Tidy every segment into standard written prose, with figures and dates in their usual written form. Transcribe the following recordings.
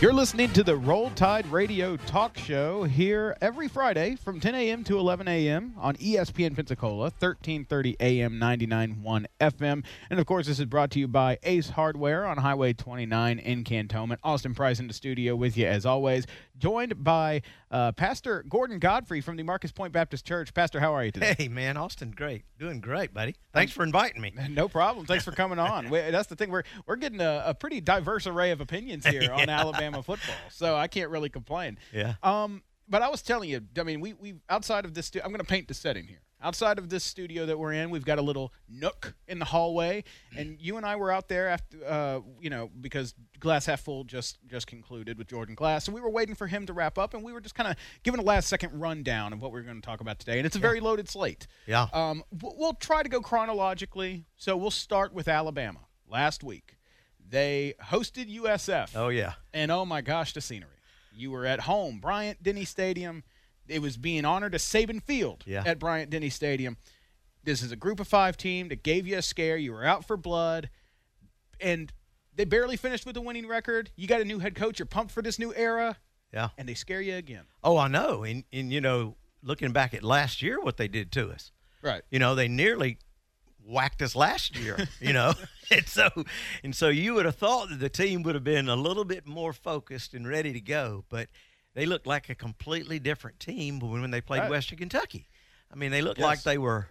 You're listening to the Roll Tide Radio Talk Show here every Friday from 10 a.m. to 11 a.m. on ESPN Pensacola, 1330 AM, 99.1 FM. And, of course, this is brought to you by Ace Hardware on Highway 29 in Cantonment. Austin Price in the studio with you, as always, joined by Pastor Gordon Godfrey from the Marcus Point Baptist Church. Pastor, how are you today? Hey, man, Austin, great. Doing great, buddy. Thanks for inviting me. No problem. Thanks for coming on. That's the thing. We're getting a pretty diverse array of opinions here on Alabama football, so I can't really complain. Yeah. But I was telling you, I mean, we outside of this, I'm going to paint the setting here. Outside of this studio that we're in, we've got a little nook in the hallway, and you and I were out there after, because Glass Half Full just concluded with Jordan Glass, so we were waiting for him to wrap up, and we were just kind of giving a last-second rundown of what we were going to talk about today, and it's a very loaded slate. Yeah. We'll try to go chronologically, so we'll start with Alabama. Last week, they hosted USF. Oh, yeah. And, oh, my gosh, the scenery. You were at home, Bryant-Denny Stadium. It was being honored as Saban Field at Bryant-Denny Stadium. This is a group of 5 team that gave you a scare. You were out for blood, and they barely finished with a winning record. You got a new head coach. You're pumped for this new era. Yeah. And they scare you again. Oh, I know. And looking back at last year, what they did to us. Right. They nearly whacked us last year, And so you would have thought that the team would have been a little bit more focused and ready to go, but they looked like a completely different team when they played Western Kentucky. I mean, they looked like they were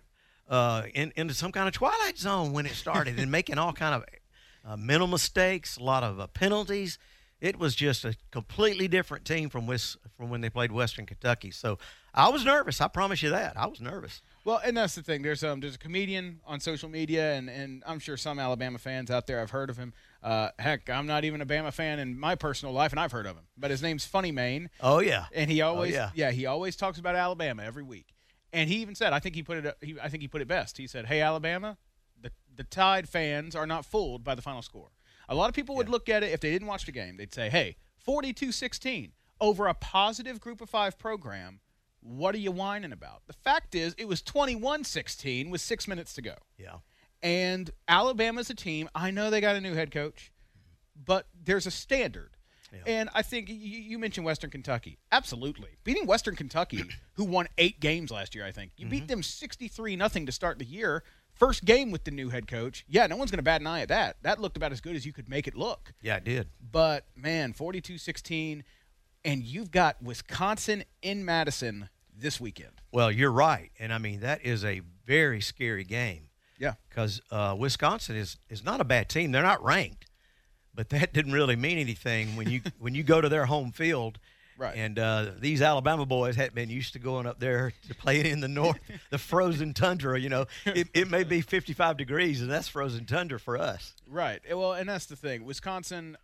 into some kind of twilight zone when it started and making all kind of mental mistakes, a lot of penalties. It was just a completely different team from when they played Western Kentucky. So I was nervous. I promise you that. I was nervous. Well, and that's the thing. There's a comedian on social media, and I'm sure some Alabama fans out there have heard of him. Heck, I'm not even a Bama fan in my personal life, and I've heard of him. But his name's Funny Mane. Oh yeah. And he always he always talks about Alabama every week. And he even said, I think he put it best. He said, "Hey, Alabama, the Tide fans are not fooled by the final score." A lot of people would look at it if they didn't watch the game. They'd say, "Hey, 42-16 over a positive Group of 5 program. What are you whining about?" The fact is, it was 21-16 with 6 minutes to go. Yeah. And Alabama's a team. I know they got a new head coach, but there's a standard. Yeah. And I think you mentioned Western Kentucky. Absolutely. Beating Western Kentucky, who won 8 games last year, I think. You beat them 63-0 to start the year. First game with the new head coach. Yeah, no one's going to bat an eye at that. That looked about as good as you could make it look. Yeah, it did. But, man, 42-16, and you've got Wisconsin in Madison this weekend. Well, you're right. And, I mean, that is a very scary game. Yeah. Because Wisconsin is not a bad team. They're not ranked. But that didn't really mean anything when you go to their home field. Right. And these Alabama boys hadn't been used to going up there to play in the north, the frozen tundra. It may be 55 degrees, and that's frozen tundra for us. Right. Well, and that's the thing. Wisconsin,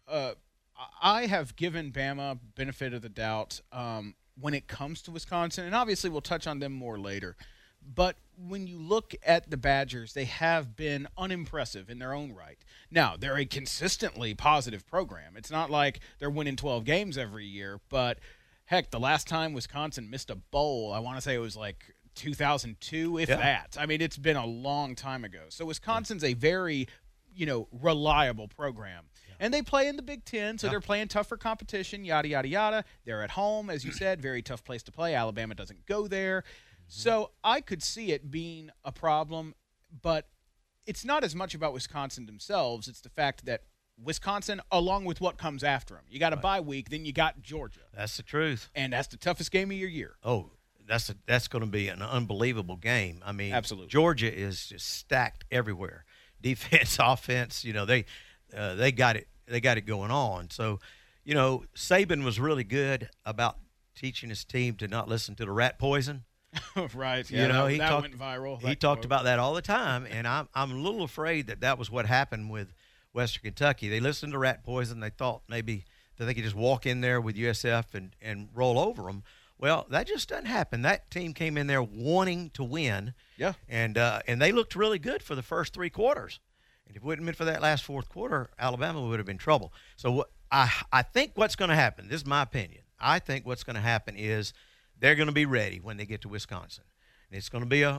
I have given Bama benefit of the doubt when it comes to Wisconsin, and obviously we'll touch on them more later. But when you look at the Badgers, they have been unimpressive in their own right. Now, they're a consistently positive program. It's not like they're winning 12 games every year, but heck, the last time Wisconsin missed a bowl, I want to say it was like 2002, if that. I mean, it's been a long time ago. So Wisconsin's a very, reliable program. Yeah. And they play in the Big Ten, so they're playing tougher competition, yada, yada, yada. They're at home, as you said, very tough place to play. Alabama doesn't go there. So I could see it being a problem, but it's not as much about Wisconsin themselves. It's the fact that Wisconsin, along with what comes after them. You got a bye week, then you got Georgia. That's the truth. And that's the toughest game of your year. Oh, that's going to be an unbelievable game. I mean, absolutely. Georgia is just stacked everywhere. Defense, offense, they got it going on. So, Saban was really good about teaching his team to not listen to the rat poison. Right. Yeah, that went viral. He talked about that all the time, and I'm a little afraid that was what happened with Western Kentucky. They listened to rat poison. They thought maybe that they could just walk in there with USF and roll over them. Well, that just doesn't happen. That team came in there wanting to win. Yeah. And they looked really good for the first 3 quarters. And if it wouldn't have been for that last 4th quarter, Alabama would have been in trouble. So I think what's going to happen, this is my opinion, I think what's going to happen is they're going to be ready when they get to Wisconsin. And it's going to be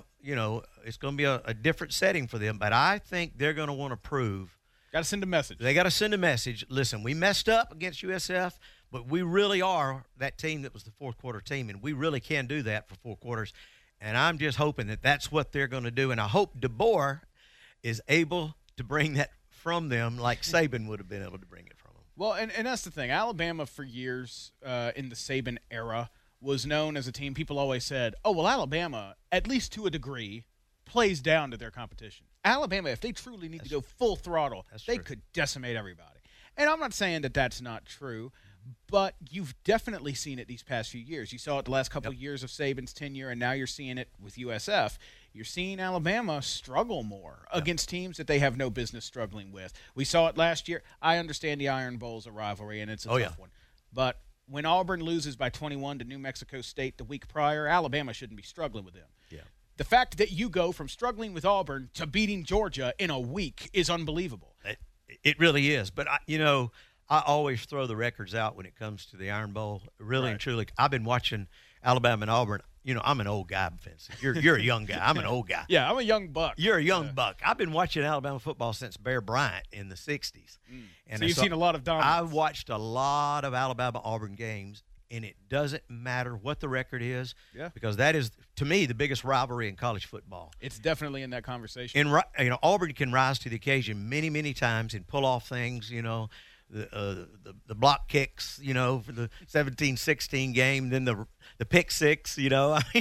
a different setting for them, but I think they're going to want to prove. Got to send a message. They got to send a message. Listen, we messed up against USF, But we really are that team that was the fourth quarter team, and we really can do that for 4 quarters. And I'm just hoping that that's what they're going to do. And I hope DeBoer is able to bring that from them like Saban would have been able to bring it from them. Well, and that's the thing. Alabama for years in the Saban era was known as a team. People always said, oh, well, Alabama, at least to a degree, plays down to their competition. Alabama, if they truly need to go full throttle, they could decimate everybody. And I'm not saying that that's not true, but you've definitely seen it these past few years. You saw it the last couple of years of Saban's tenure, and now you're seeing it with USF. You're seeing Alabama struggle more against teams that they have no business struggling with. We saw it last year. I understand the Iron Bowl's a rivalry, and it's a tough one. But when Auburn loses by 21 to New Mexico State the week prior, Alabama shouldn't be struggling with them. Yeah. The fact that you go from struggling with Auburn to beating Georgia in a week is unbelievable. It really is. But, I always throw the records out when it comes to the Iron Bowl. Really and truly, I've been watching Alabama and Auburn. I'm an old guy, Vincent. You're a young guy. I'm an old guy. Yeah, I'm a young buck. You're a young buck. I've been watching Alabama football since Bear Bryant in the 60s. And so you've seen a lot of dominance. I've watched a lot of Alabama-Auburn games, and it doesn't matter what the record is because that is, to me, the biggest rivalry in college football. It's definitely in that conversation. And Auburn can rise to the occasion many, many times and pull off things, the block kicks, for the 17-16 game, then the pick six, the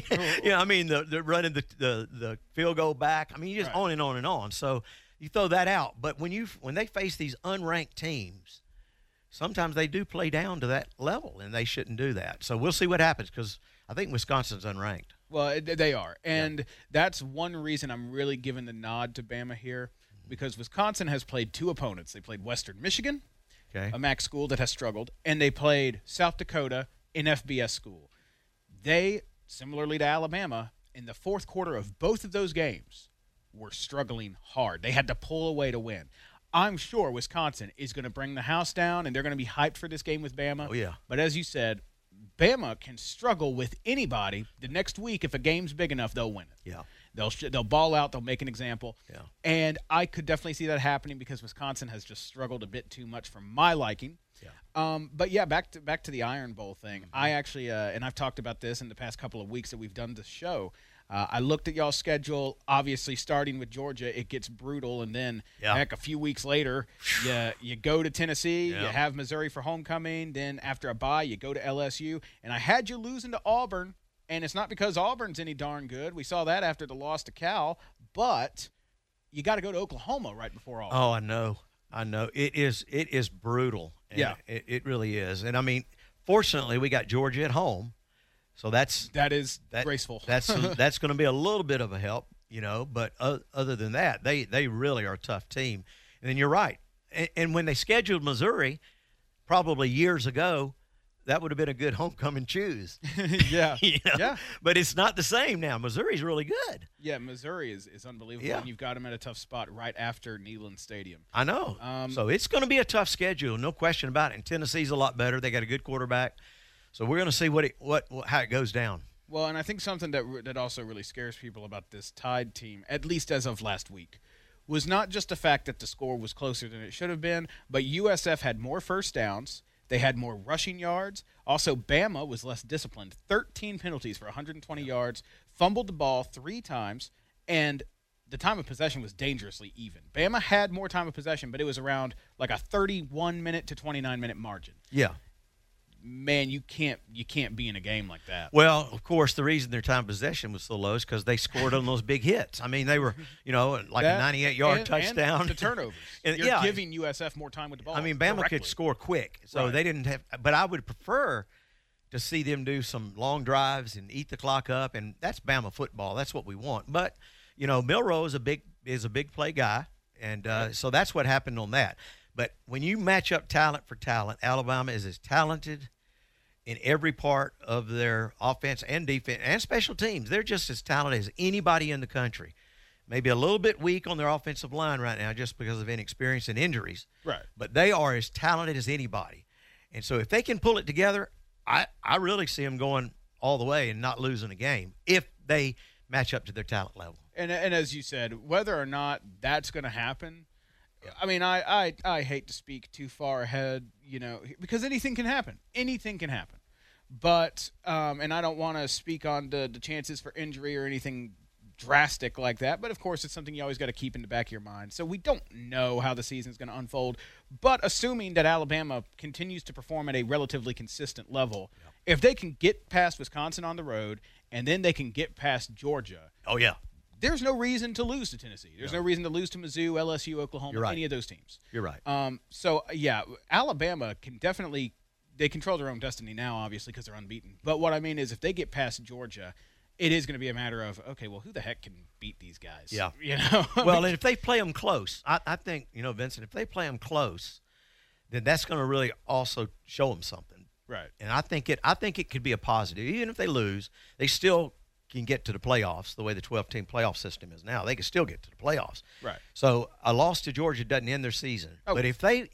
running the field goal back. I mean, you just on and on and on. So you throw that out. But when they face these unranked teams, sometimes they do play down to that level, and they shouldn't do that. So we'll see what happens because I think Wisconsin's unranked. Well, they are. And that's one reason I'm really giving the nod to Bama here because Wisconsin has played 2 opponents. They played Western Michigan, a MAC school that has struggled, and they played South Dakota, an FBS school. They, similarly to Alabama, in the fourth quarter of both of those games, were struggling hard. They had to pull away to win. I'm sure Wisconsin is going to bring the house down, and they're going to be hyped for this game with Bama. Oh, yeah. But as you said, Bama can struggle with anybody. The next week, if a game's big enough, they'll win it. Yeah. They'll ball out. They'll make an example. Yeah. And I could definitely see that happening because Wisconsin has just struggled a bit too much for my liking. Yeah. But yeah, back to the Iron Bowl thing. I actually, and I've talked about this in the past couple of weeks that we've done this show. I looked at y'all's schedule. Obviously, starting with Georgia, it gets brutal, and then heck, a few weeks later, you go to Tennessee. You have Missouri for homecoming. Then after a bye, you go to LSU. And I had you losing to Auburn. And it's not because Auburn's any darn good. We saw that after the loss to Cal. But you got to go to Oklahoma right before Auburn. Oh, I know. It is brutal. And it really is. And, I mean, fortunately, we got Georgia at home. So that is graceful. That's going to be a little bit of a help, But other than that, they really are a tough team. And then you're right. And when they scheduled Missouri, probably years ago, that would have been a good homecoming choose. Yeah. But it's not the same now. Missouri's really good. Yeah, Missouri is unbelievable. Yeah. And you've got them at a tough spot right after Neyland Stadium. I know. So it's going to be a tough schedule, no question about it. And Tennessee's a lot better. They got a good quarterback. So we're going to see how it goes down. Well, and I think something that also really scares people about this Tide team, at least as of last week, was not just the fact that the score was closer than it should have been, but USF had more first downs. They had more rushing yards. Also, Bama was less disciplined. 13 penalties for 120 yards, fumbled the ball 3 times, and the time of possession was dangerously even. Bama had more time of possession, but it was around like a 31-minute to 29-minute margin. Yeah. Man, you can't be in a game like that. Well, of course, the reason their time of possession was so low is because they scored on those big hits. I mean, they were, like a 98-yard touchdown. And the turnovers. You're giving USF more time with the ball. I mean, Bama could score quick, so they didn't have. But I would prefer to see them do some long drives and eat the clock up, and that's Bama football. That's what we want. But Milroe is a big play guy, and so that's what happened on that. But when you match up talent for talent, Alabama is as talented in every part of their offense and defense and special teams. They're just as talented as anybody in the country. Maybe a little bit weak on their offensive line right now just because of inexperience and injuries. Right. But they are as talented as anybody. And so if they can pull it together, I really see them going all the way and not losing a game if they match up to their talent level. And as you said, whether or not that's going to happen, I mean, I hate to speak too far ahead, because anything can happen. Anything can happen. But and I don't want to speak on the chances for injury or anything drastic like that. But of course, it's something you always got to keep in the back of your mind. So we don't know how the season's going to unfold. But assuming that Alabama continues to perform at a relatively consistent level, if they can get past Wisconsin on the road and then they can get past Georgia. Oh yeah. There's no reason to lose to Tennessee. There's no reason to lose to Mizzou, LSU, Oklahoma, any of those teams. You're right. So, yeah, Alabama can definitely – they control their own destiny now, obviously, because they're unbeaten. But what I mean is if they get past Georgia, it is going to be a matter of, okay, well, who the heck can beat these guys? Yeah. Well, and if they play them close, I think, Vincent, if they play them close, then that's going to really also show them something. Right. And I think it could be a positive. Even if they lose, they still – can get to the playoffs the way the 12-team playoff system is now. They can still get to the playoffs. Right. So a loss to Georgia doesn't end their season. Oh. But if they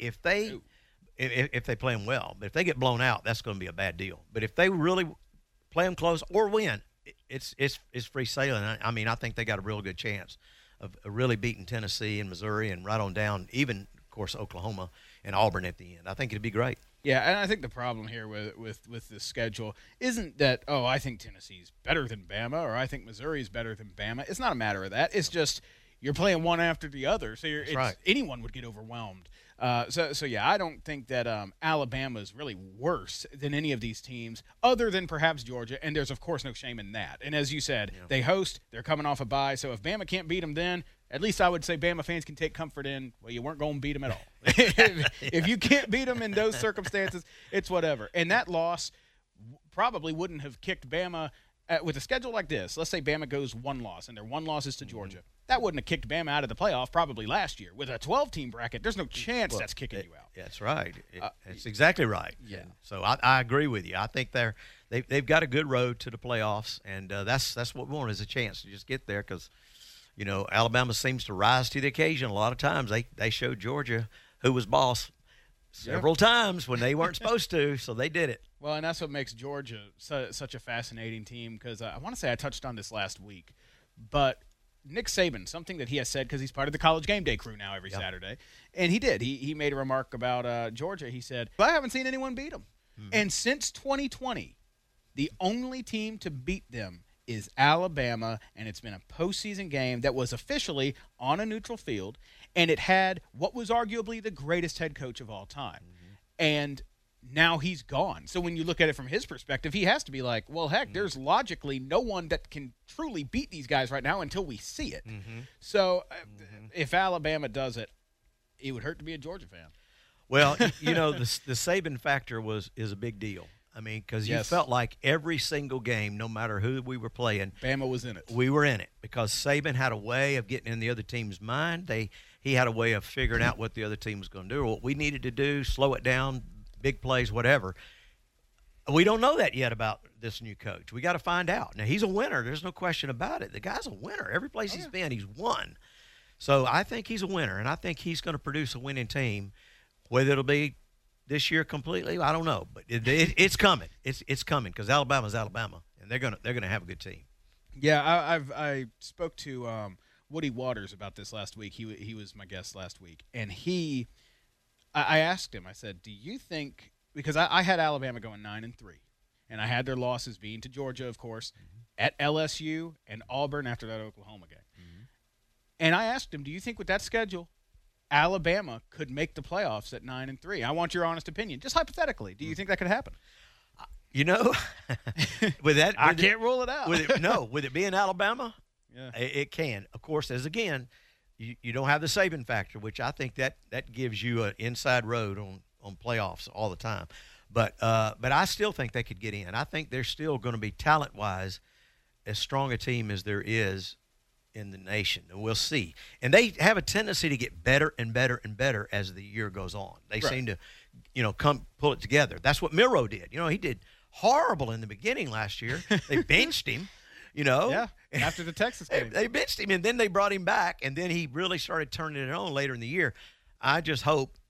play them well, but if they get blown out, that's going to be a bad deal. But if they really play them close or win, it's free sailing. I mean, I think they got a real good chance of really beating Tennessee and Missouri and right on down, even of course Oklahoma and Auburn at the end. I think it'd be great. Yeah, and I think the problem here with the schedule isn't that, I think Tennessee's better than Bama or I think Missouri's better than Bama. It's not a matter of that. It's just you're playing one after the other, so anyone would get overwhelmed. So yeah, I don't think that Alabama is really worse than any of these teams other than perhaps Georgia, and there's, of course, no shame in that. And as you said, they host, they're coming off a bye, so if Bama can't beat them then, at least I would say Bama fans can take comfort in, well, you weren't going to beat them at all. If you can't beat them in those circumstances, it's whatever. And that loss probably wouldn't have kicked Bama with a schedule like this. Let's say Bama goes one loss, and their one loss is to Georgia. That wouldn't have kicked Bama out of the playoff probably last year. With a 12-team bracket, there's no chance that's kicking you out. That's right. That's exactly right. Yeah. And so I agree with you. I think they've got a good road to the playoffs, and that's what we want is a chance to just get there because – Alabama seems to rise to the occasion. A lot of times they showed Georgia who was boss several times when they weren't supposed to, so they did it. Well, and that's what makes Georgia such a fascinating team because I want to say I touched on this last week, but Nick Saban, something that he has said because he's part of the College Game Day crew now every Saturday, and he did. He made a remark about Georgia. He said, I haven't seen anyone beat them. Mm-hmm. And since 2020, the only team to beat them is Alabama, and it's been a postseason game that was officially on a neutral field, and it had what was arguably the greatest head coach of all time. Mm-hmm. And now he's gone. So when you look at it from his perspective, he has to be like, well, heck, there's logically no one that can truly beat these guys right now until we see it. Mm-hmm. So if Alabama does it, it would hurt to be a Georgia fan. Well, the Saban factor is a big deal. I mean, because you felt like every single game, no matter who we were playing, Bama was in it. We were in it because Saban had a way of getting in the other team's mind. He had a way of figuring out what the other team was going to do or what we needed to do, slow it down, big plays, whatever. We don't know that yet about this new coach. We got to find out. Now, he's a winner. There's no question about it. The guy's a winner. Every place he's been, he's won. So I think he's a winner, and I think he's going to produce a winning team, whether it'll be this year completely, I don't know, but it's coming. It's coming because Alabama's Alabama, and they're gonna have a good team. Yeah, I spoke to Woody Waters about this last week. He was my guest last week, and I asked him. I said, "Do you think?" Because I had Alabama going 9-3, and I had their losses being to Georgia, of course, at LSU and Auburn after that Oklahoma game. Mm-hmm. And I asked him, "Do you think with that schedule, Alabama could make the playoffs at 9-3. I want your honest opinion, just hypothetically. Do you think that could happen? With that, I can't rule it out. With it being Alabama, it can. Of course, you don't have the Saban factor, which I think that gives you an inside road on playoffs all the time. But I still think they could get in. I think they're still going to be talent-wise as strong a team as there is in the nation, and we'll see. And they have a tendency to get better and better and better as the year goes on. They seem to, come pull it together. That's what Miro did. He did horrible in the beginning last year. They benched him, Yeah, after the Texas game. They benched him, and then they brought him back, and then he really started turning it on later in the year. I just hope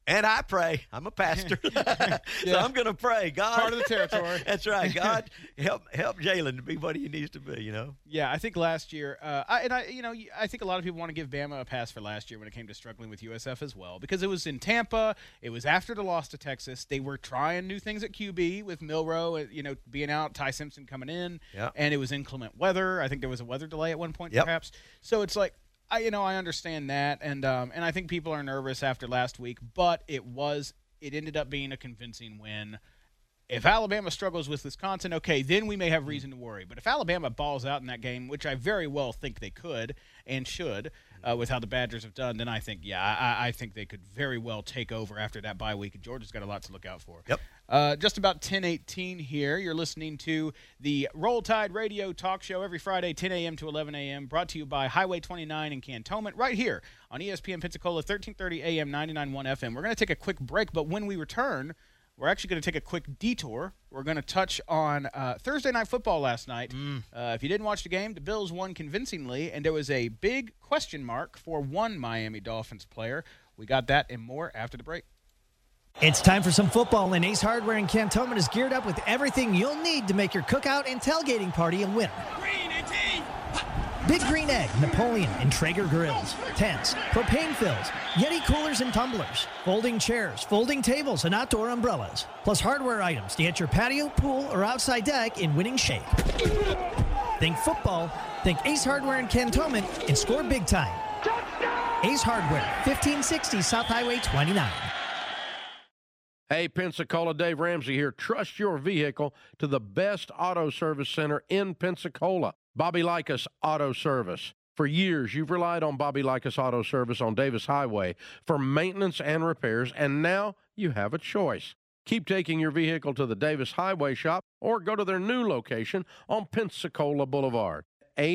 And I pray. I'm a pastor. So I'm going to pray. God. Part of the territory. That's right. God, help Jalen to be what he needs to be, Yeah, I think last year, I think a lot of people want to give Bama a pass for last year when it came to struggling with USF as well, because it was in Tampa. It was after the loss to Texas. They were trying new things at QB with Milroe, being out, Ty Simpson coming in, and it was inclement weather. I think there was a weather delay at one point, perhaps. So it's like, I understand that, and I think people are nervous after last week, but it ended up being a convincing win. If Alabama struggles with Wisconsin, okay, then we may have reason to worry. But if Alabama balls out in that game, which I very well think they could and should, with how the Badgers have done, then I think, I think they could very well take over after that bye week. And Georgia's got a lot to look out for. Yep. Just about 10:18 here. You're listening to the Roll Tide Radio Talk Show every Friday, 10 a.m. to 11 a.m., brought to you by Highway 29 in Cantonment, right here on ESPN Pensacola, 1330 a.m., 99.1 FM. We're going to take a quick break, but when we return, we're actually going to take a quick detour. We're going to touch on Thursday Night Football last night. If you didn't watch the game, the Bills won convincingly, and there was a big question mark for one Miami Dolphins player. We got that and more after the break. It's time for some football, and Ace Hardware in Cantonment is geared up with everything you'll need to make your cookout and tailgating party a winner. Green and tea. Big Green Egg, Napoleon, and Traeger grills, tents, propane fills, Yeti coolers and tumblers, folding chairs, folding tables, and outdoor umbrellas, plus hardware items to get your patio, pool, or outside deck in winning shape. Think football, think Ace Hardware in Cantonment, and score big time. Ace Hardware, 1560 South Highway 29. Hey, Pensacola, Dave Ramsey here. Trust your vehicle to the best auto service center in Pensacola, Bobby Likas Auto Service. For years, you've relied on Bobby Likas Auto Service on Davis Highway for maintenance and repairs, and now you have a choice. Keep taking your vehicle to the Davis Highway shop or go to their new location on Pensacola Boulevard,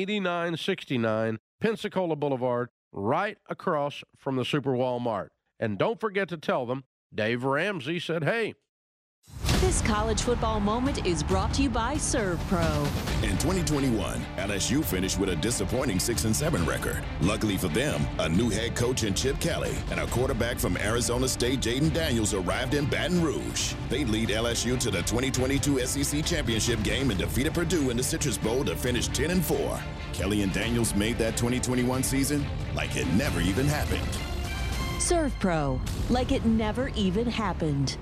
8969 Pensacola Boulevard, right across from the Super Walmart. And don't forget to tell them Dave Ramsey said, hey. This college football moment is brought to you by ServPro. In 2021, LSU finished with a disappointing 6-7 record. Luckily for them, a new head coach in Chip Kelly and a quarterback from Arizona State, Jaden Daniels, arrived in Baton Rouge. They lead LSU to the 2022 SEC Championship game and defeated Purdue in the Citrus Bowl to finish 10-4. Kelly and Daniels made that 2021 season like it never even happened. ServPro, like it never even happened.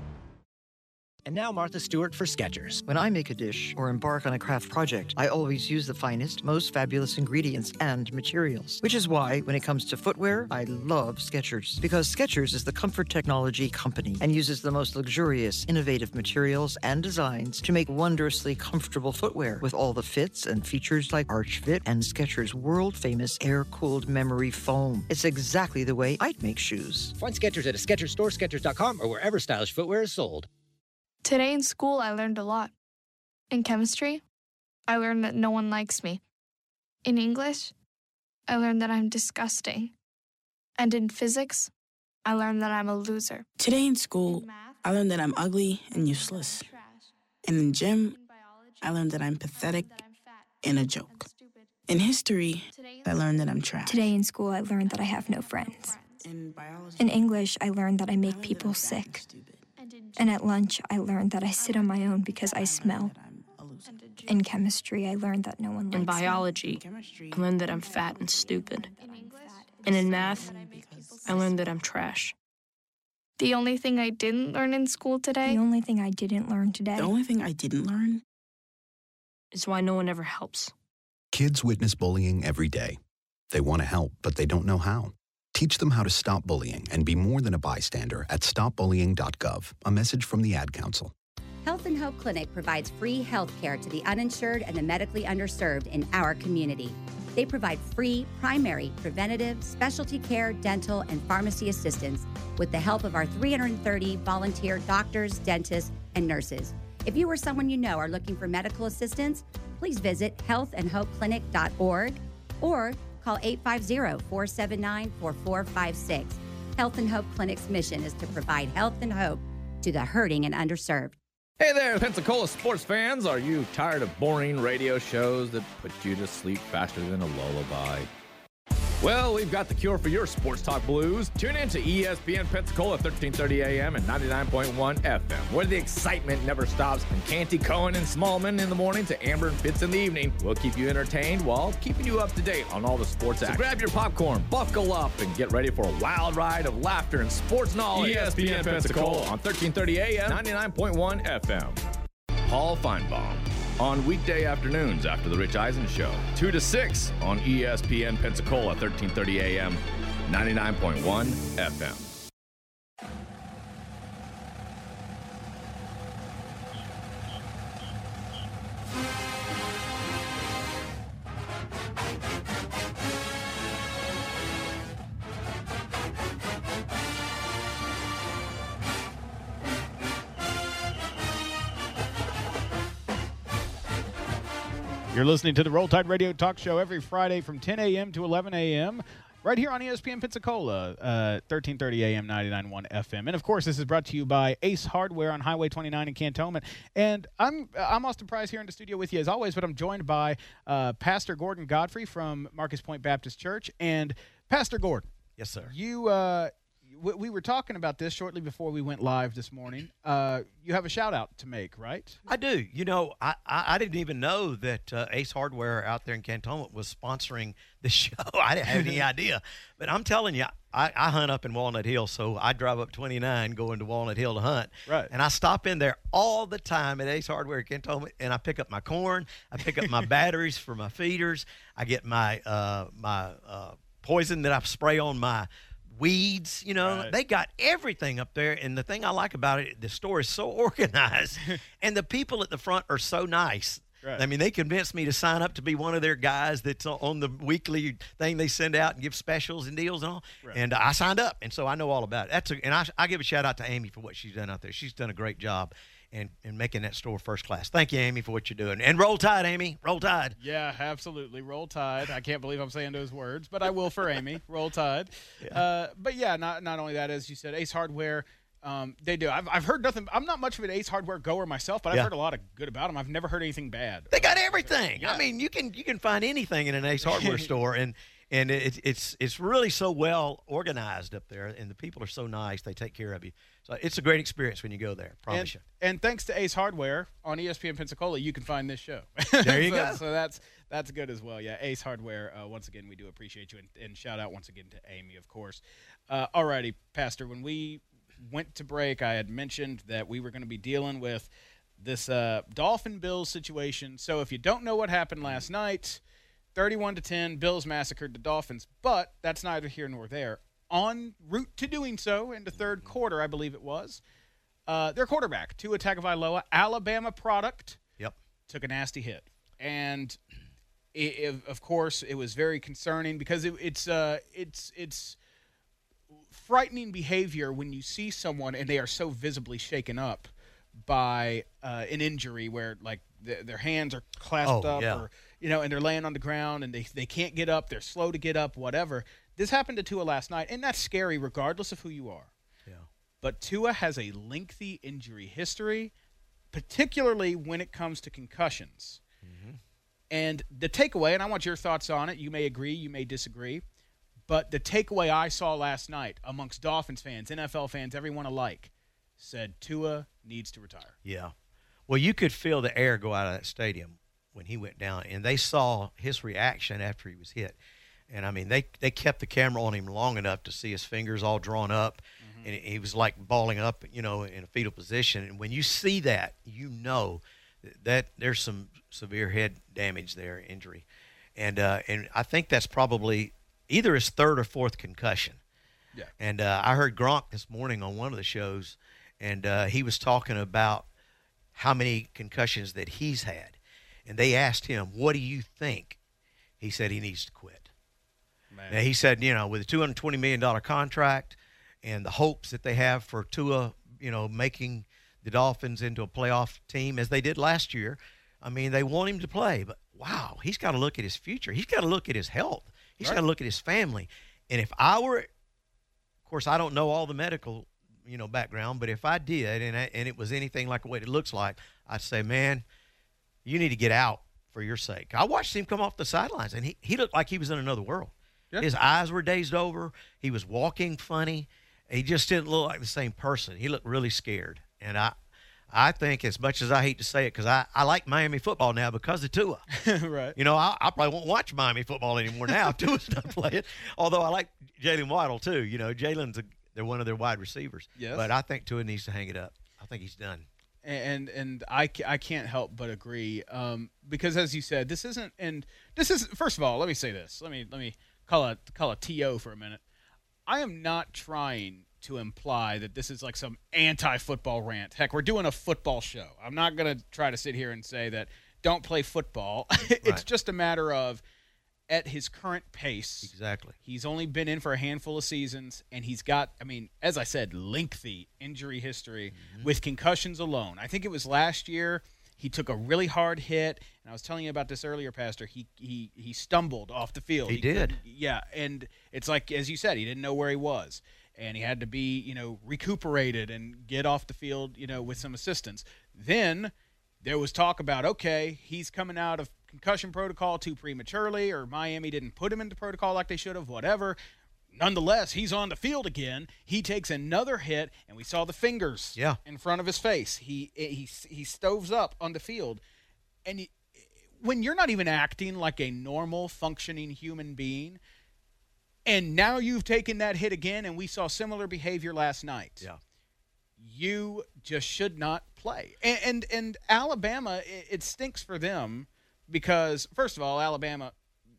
And now Martha Stewart for Skechers. When I make a dish or embark on a craft project, I always use the finest, most fabulous ingredients and materials. Which is why, when it comes to footwear, I love Skechers. Because Skechers is the comfort technology company and uses the most luxurious, innovative materials and designs to make wondrously comfortable footwear with all the fits and features like Arch Fit and Skechers' world-famous air-cooled memory foam. It's exactly the way I'd make shoes. Find Skechers at a Skechers store, Skechers.com, or wherever stylish footwear is sold. Today in school, I learned a lot. In chemistry, I learned that no one likes me. In English, I learned that I'm disgusting. And in physics, I learned that I'm a loser. Today in school, I learned that I'm ugly and useless. And in gym, I learned that I'm pathetic and a joke. In history, I learned that I'm trash. Today in school, I learned that I have no friends. In English, I learned that I make people sick. And at lunch, I learned that I sit on my own because I smell. In chemistry, I learned that no one likes me. In biology, I learned that I'm fat and stupid. And in math, I learned that I'm trash. The only thing I didn't learn in school today? The only thing I didn't learn today? The only thing I didn't learn? Is why no one ever helps. Kids witness bullying every day. They want to help, but they don't know how. Teach them how to stop bullying and be more than a bystander at stopbullying.gov. A message from the Ad Council. Health and Hope Clinic provides free health care to the uninsured and the medically underserved in our community. They provide free, primary, preventative, specialty care, dental, and pharmacy assistance with the help of our 330 volunteer doctors, dentists, and nurses. If you or someone you know are looking for medical assistance, please visit healthandhopeclinic.org or call 850-479-4456. Health and Hope Clinic's mission is to provide health and hope to the hurting and underserved. Hey there, Pensacola sports fans. Are you tired of boring radio shows that put you to sleep faster than a lullaby? Well, we've got the cure for your sports talk blues. Tune in to ESPN Pensacola, 1330 AM and 99.1 FM, where the excitement never stops. From Canty, Cohen, and Smallman in the morning to Amber and Fitz in the evening, we'll keep you entertained while keeping you up to date on all the sports action. So grab your popcorn, buckle up, and get ready for a wild ride of laughter and sports knowledge. ESPN Pensacola on 1330 AM, 99.1 FM. Paul Feinbaum on weekday afternoons after the Rich Eisen Show, 2 to 6 on ESPN Pensacola, 1330 AM, 99.1 FM. You're listening to the Roll Tide Radio Talk Show every Friday from 10 a.m. to 11 a.m. right here on ESPN Pensacola, 1330 a.m., 99.1 FM. And, of course, this is brought to you by Ace Hardware on Highway 29 in Cantonment. And I'm Austin Price here in the studio with you as always, but I'm joined by Pastor Gordon Godfrey from Marcus Point Baptist Church. And, Pastor Gordon. Yes, sir. We were talking about this shortly before we went live this morning. You have a shout-out to make, right? I do. You know, I didn't even know that Ace Hardware out there in Cantonment was sponsoring the show. I didn't have any idea. But I'm telling you, I hunt up in Walnut Hill, so I drive up 29 going to Walnut Hill to hunt. Right. And I stop in there all the time at Ace Hardware in Cantonment, and I pick up my corn. I pick up my batteries for my feeders. I get my poison that I spray on my weeds. You know, They got everything up there. And the thing I like about it, the store is so organized and the people at the front are so nice. Right. I mean, they convinced me to sign up to be one of their guys that's on the weekly thing they send out and give specials and deals and all. Right. And I signed up, and so I know all about it. I give a shout out to Amy for what she's done out there. She's done a great job in making that store first class. Thank you, Amy, for what you're doing. And roll tide, Amy. Roll tide. Yeah, absolutely. Roll tide. I can't believe I'm saying those words, but I will for Amy. Roll tide. Yeah. But yeah, not only that, as you said, Ace Hardware. They do. I've heard nothing. I'm not much of an Ace Hardware goer myself, but I've heard a lot of good about them. I've never heard anything bad. They got everything. Yeah. I mean, you can find anything in an Ace Hardware store, and it's really so well organized up there, and the people are so nice. They take care of you. So it's a great experience when you go there. Promise you. And thanks to Ace Hardware on ESPN Pensacola, you can find this show. There you go. So that's good as well. Yeah, Ace Hardware. Once again, we do appreciate you, and shout out once again to Amy, of course. Alrighty, Pastor. When we went to break, I had mentioned that we were going to be dealing with this Dolphin-Bills situation. So if you don't know what happened last night, 31-10, Bills massacred the Dolphins. But that's neither here nor there. En route to doing so in the third quarter, I believe it was, their quarterback, Tua Tagovailoa, Alabama product, took a nasty hit. And, of course, it was very concerning because it's frightening behavior when you see someone and they are so visibly shaken up by an injury where, like, their hands are clasped up or, and they're laying on the ground and they can't get up, they're slow to get up, whatever. This happened to Tua last night, and that's scary regardless of who you are. Yeah. But Tua has a lengthy injury history, particularly when it comes to concussions. Mm-hmm. And the takeaway, and I want your thoughts on it, you may agree, you may disagree, but the takeaway I saw last night amongst Dolphins fans, NFL fans, everyone alike, said Tua needs to retire. Yeah. Well, you could feel the air go out of that stadium when he went down, and they saw his reaction after he was hit. And, I mean, they kept the camera on him long enough to see his fingers all drawn up, and he was like balling up, in a fetal position. And when you see that, you know that there's some severe head damage there, injury. And I think that's probably either his third or fourth concussion. Yeah. And I heard Gronk this morning on one of the shows, and he was talking about how many concussions that he's had. And they asked him, what do you think? He said he needs to quit. Man. Now, he said, with a $220 million contract and the hopes that they have for Tua, making the Dolphins into a playoff team as they did last year, I mean, they want him to play. But, wow, he's got to look at his future. He's got to look at his health. He's got to look at his family. And if I were – of course, I don't know all the medical, background, but if I did and it was anything like what it looks like, I'd say, man, you need to get out for your sake. I watched him come off the sidelines, and he looked like he was in another world. Yeah. His eyes were dazed over. He was walking funny. He just didn't look like the same person. He looked really scared. And I think, as much as I hate to say it, because I like Miami football now because of Tua. Right. You know, I probably won't watch Miami football anymore now if Tua's not playing. Although I like Jalen Waddle too. You know, they're one of their wide receivers. Yes. But I think Tua needs to hang it up. I think he's done. And I can't help but agree, because as you said, this isn't first of all, let me say this. Let me call a TO for a minute. I am not trying to imply that this is like some anti-football rant. Heck, we're doing a football show. I'm not going to try to sit here and say that don't play football. It's Right. just a matter of, at his current pace, Exactly. he's only been in for a handful of seasons, and he's got, I mean, as I said, lengthy injury history with concussions alone. I think it was last year he took a really hard hit, and I was telling you about this earlier, Pastor. He stumbled off the field. He did. Yeah, and it's like, as you said, he didn't know where he was, and he had to be, recuperated and get off the field, with some assistance. Then there was talk about, okay, he's coming out of concussion protocol too prematurely, or Miami didn't put him into protocol like they should have, whatever. Nonetheless, he's on the field again. He takes another hit, and we saw the fingers in front of his face. He stoves up on the field. And when you're not even acting like a normal, functioning human being, and now you've taken that hit again, and we saw similar behavior last night. Yeah. You just should not play. And Alabama, it stinks for them because, first of all, Alabama,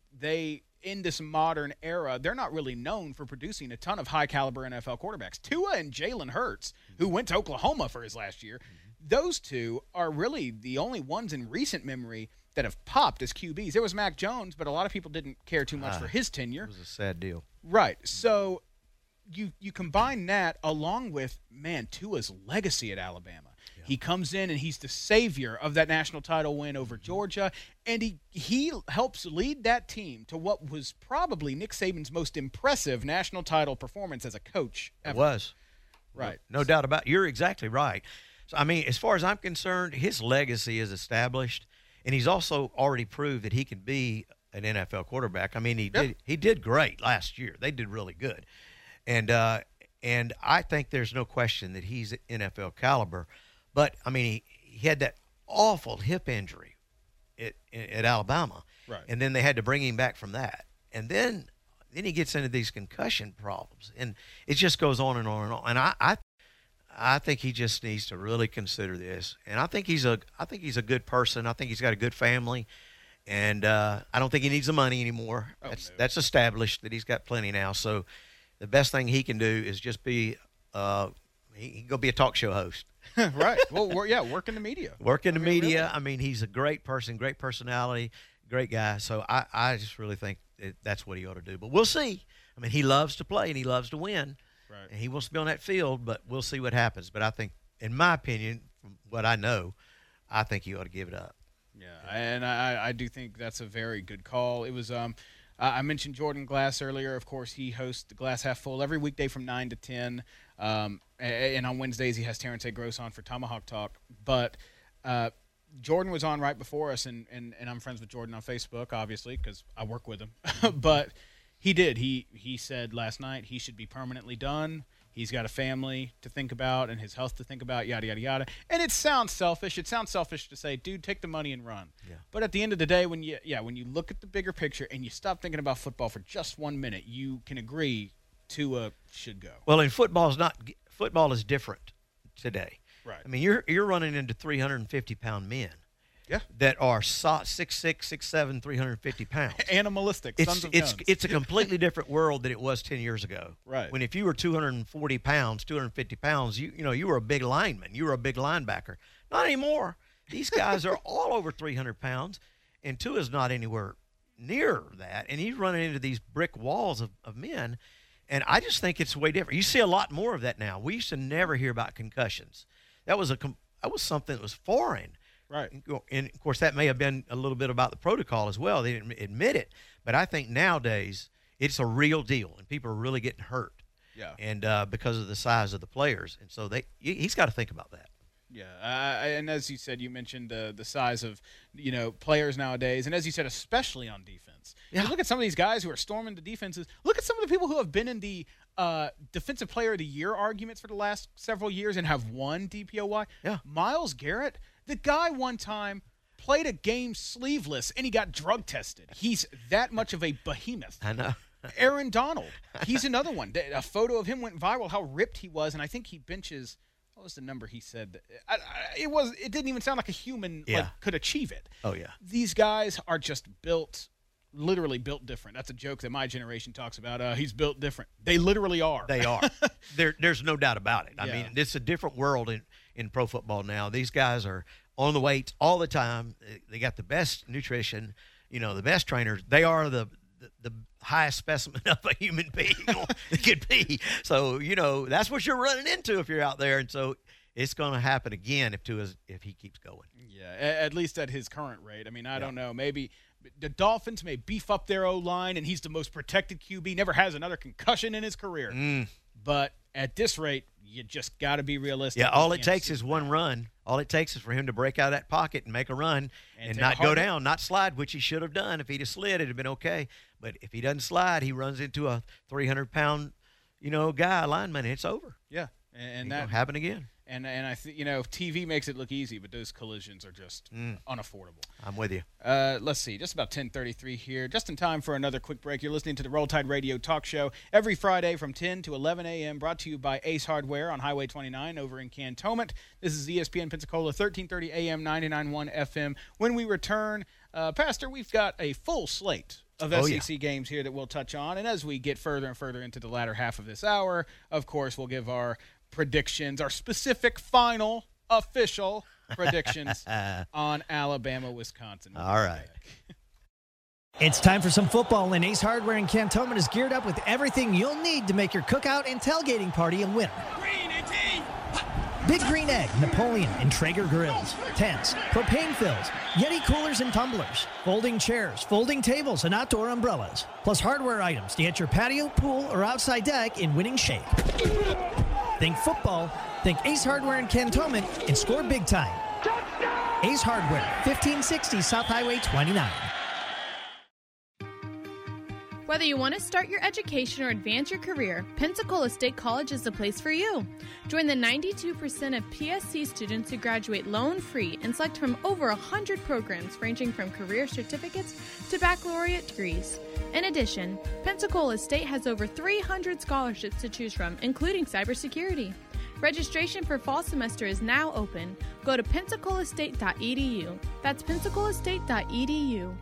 in this modern era, they're not really known for producing a ton of high-caliber NFL quarterbacks. Tua and Jalen Hurts, who went to Oklahoma for his last year, those two are really the only ones in recent memory that have popped as QBs. There was Mac Jones, but a lot of people didn't care too much for his tenure. It was a sad deal. Right. So you combine that along with, Tua's legacy at Alabama. Yeah. He comes in and he's the savior of that national title win over Georgia, and he helps lead that team to what was probably Nick Saban's most impressive national title performance as a coach ever. It was. Right. No doubt about it. You're exactly right. So, I mean, as far as I'm concerned, his legacy is established, and he's also already proved that he can be an NFL quarterback. I mean, he did great last year. They did really good. And I think there's no question that he's NFL caliber. But, I mean, he had that awful hip injury at Alabama. Right. And then they had to bring him back from that. And then he gets into these concussion problems. And it just goes on and on and on. And I think he just needs to really consider this. And I think he's a good person. I think he's got a good family. And I don't think he needs the money anymore. That's established that he's got plenty now. So the best thing he can do is just be he can go be a talk show host. Right. Well, work in the media. Work in the media. Really. I mean, he's a great person, great personality, great guy. So I just really think that's what he ought to do. But we'll see. I mean, he loves to play and he loves to win. Right. And he wants to be on that field, but we'll see what happens. But I think, in my opinion, from what I know, I think he ought to give it up. Yeah, and I do think that's a very good call. It was I mentioned Jordan Glass earlier. Of course, he hosts the Glass Half Full every weekday from 9 to 10. And on Wednesdays, he has Terrence A. Gross on for Tomahawk Talk. But Jordan was on right before us, and I'm friends with Jordan on Facebook, obviously, because I work with him. But he did. He said last night he should be permanently done. He's got a family to think about and his health to think about, yada, yada, yada. And it sounds selfish. It sounds selfish to say, dude, take the money and run. Yeah. But at the end of the day, when you look at the bigger picture and you stop thinking about football for just 1 minute, you can agree Tua should go. Well, and football is different today. Right. I mean, you're running into 350-pound men. Yeah. That are 6'6", 6'7", 350 pounds. Animalistic. Sons of guns. It's a completely different world than it was 10 years ago. Right. When if you were 240 pounds, 250 pounds, you were a big lineman. You were a big linebacker. Not anymore. These guys are all over 300 pounds, and Tua's not anywhere near that. And he's running into these brick walls of men. And I just think it's way different. You see a lot more of that now. We used to never hear about concussions. That was something that was foreign. Right. And, of course, that may have been a little bit about the protocol as well. They didn't admit it. But I think nowadays it's a real deal, and people are really getting hurt. Yeah. And because of the size of the players. And so he's got to think about that. Yeah, and as you said, you mentioned the size of players nowadays, and as you said, especially on defense. Yeah. You look at some of these guys who are storming the defenses. Look at some of the people who have been in the Defensive Player of the Year arguments for the last several years and have won DPOY. Yeah, Myles Garrett, the guy one time played a game sleeveless and he got drug tested. He's that much of a behemoth. I know. Aaron Donald, he's another one. A photo of him went viral, how ripped he was, and I think he benches. What was the number he said? It didn't even sound like a human could achieve it. Oh, yeah. These guys are just literally built different. That's a joke that my generation talks about. He's built different. They literally are. They are. There's no doubt about it. I mean, it's a different world in pro football now. These guys are on the weights all the time. They got the best nutrition, the best trainers. They are the highest specimen of a human being it could be. So, that's what you're running into if you're out there. And so it's going to happen again if he keeps going. Yeah, at least at his current rate. I mean, I don't know. Maybe the Dolphins may beef up their O-line, and he's the most protected QB, never has another concussion in his career. But at this rate, you just got to be realistic. Yeah, all it takes is one run. All it takes is for him to break out of that pocket and make a run and not go down, not slide, which he should have done. If he'd have slid, it'd have been okay. But if he doesn't slide, he runs into a 300-pound, guy, lineman, and it's over. Yeah, and that happen again. And I think TV makes it look easy, but those collisions are just unaffordable. I'm with you. Let's see, just about 10:33 here, just in time for another quick break. You're listening to the Roll Tide Radio Talk Show every Friday from 10 to 11 a.m. Brought to you by Ace Hardware on Highway 29 over in Cantonment. This is ESPN Pensacola, 1330 AM, 99.1 FM. When we return, Pastor, we've got a full slate of SEC games here that we'll touch on, and as we get further and further into the latter half of this hour, of course, we'll give our predictions, our specific final official predictions on Alabama, Wisconsin. All right. It's time for some football, and Ace Hardware in Cantonment is geared up with everything you'll need to make your cookout and tailgating party a winner. Big Green Egg, Napoleon, and Traeger grills, tents, propane fills, Yeti coolers and tumblers, folding chairs, folding tables, and outdoor umbrellas, plus hardware items to get your patio, pool, or outside deck in winning shape. Think football, think Ace Hardware in Cantonment, and score big time. Ace Hardware, 1560 South Highway 29. Whether you want to start your education or advance your career, Pensacola State College is the place for you. Join the 92% of PSC students who graduate loan-free and select from over 100 programs ranging from career certificates to baccalaureate degrees. In addition, Pensacola State has over 300 scholarships to choose from, including cybersecurity. Registration for fall semester is now open. Go to pensacolaState.edu. That's pensacolaState.edu.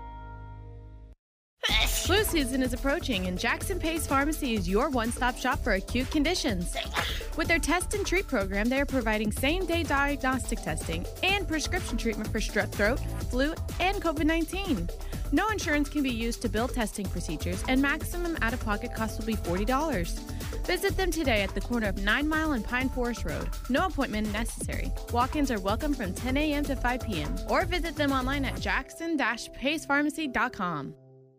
Flu season is approaching, and Jackson Pace Pharmacy is your one-stop shop for acute conditions. With their test and treat program, they are providing same-day diagnostic testing and prescription treatment for strep throat, flu, and COVID-19. No insurance can be used to bill testing procedures, and maximum out-of-pocket cost will be $40. Visit them today at the corner of 9 Mile and Pine Forest Road. No appointment necessary. Walk-ins are welcome from 10 a.m. to 5 p.m. or visit them online at jackson-pacepharmacy.com.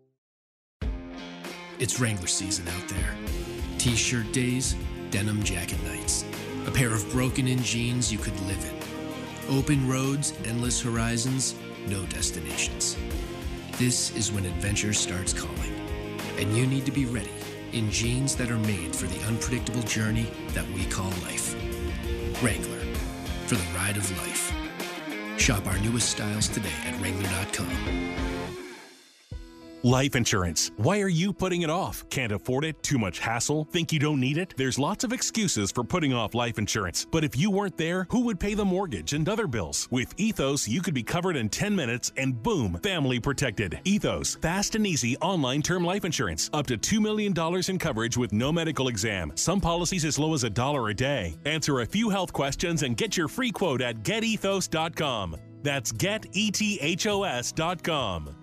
It's Wrangler season out there. T-shirt days, denim jacket nights. A pair of broken-in jeans you could live in. Open roads, endless horizons, no destinations. This is when adventure starts calling. And you need to be ready in jeans that are made for the unpredictable journey that we call life. Wrangler, for the ride of life. Shop our newest styles today at Wrangler.com. Life insurance. Why are you putting it off? Can't afford it? Too much hassle? Think you don't need it? There's lots of excuses for putting off life insurance. But if you weren't there, who would pay the mortgage and other bills? With Ethos, you could be covered in 10 minutes and boom, family protected. Ethos, fast and easy online term life insurance. Up to $2 million in coverage with no medical exam. Some policies as low as $1 a day. Answer a few health questions and get your free quote at getethos.com. That's getethos.com.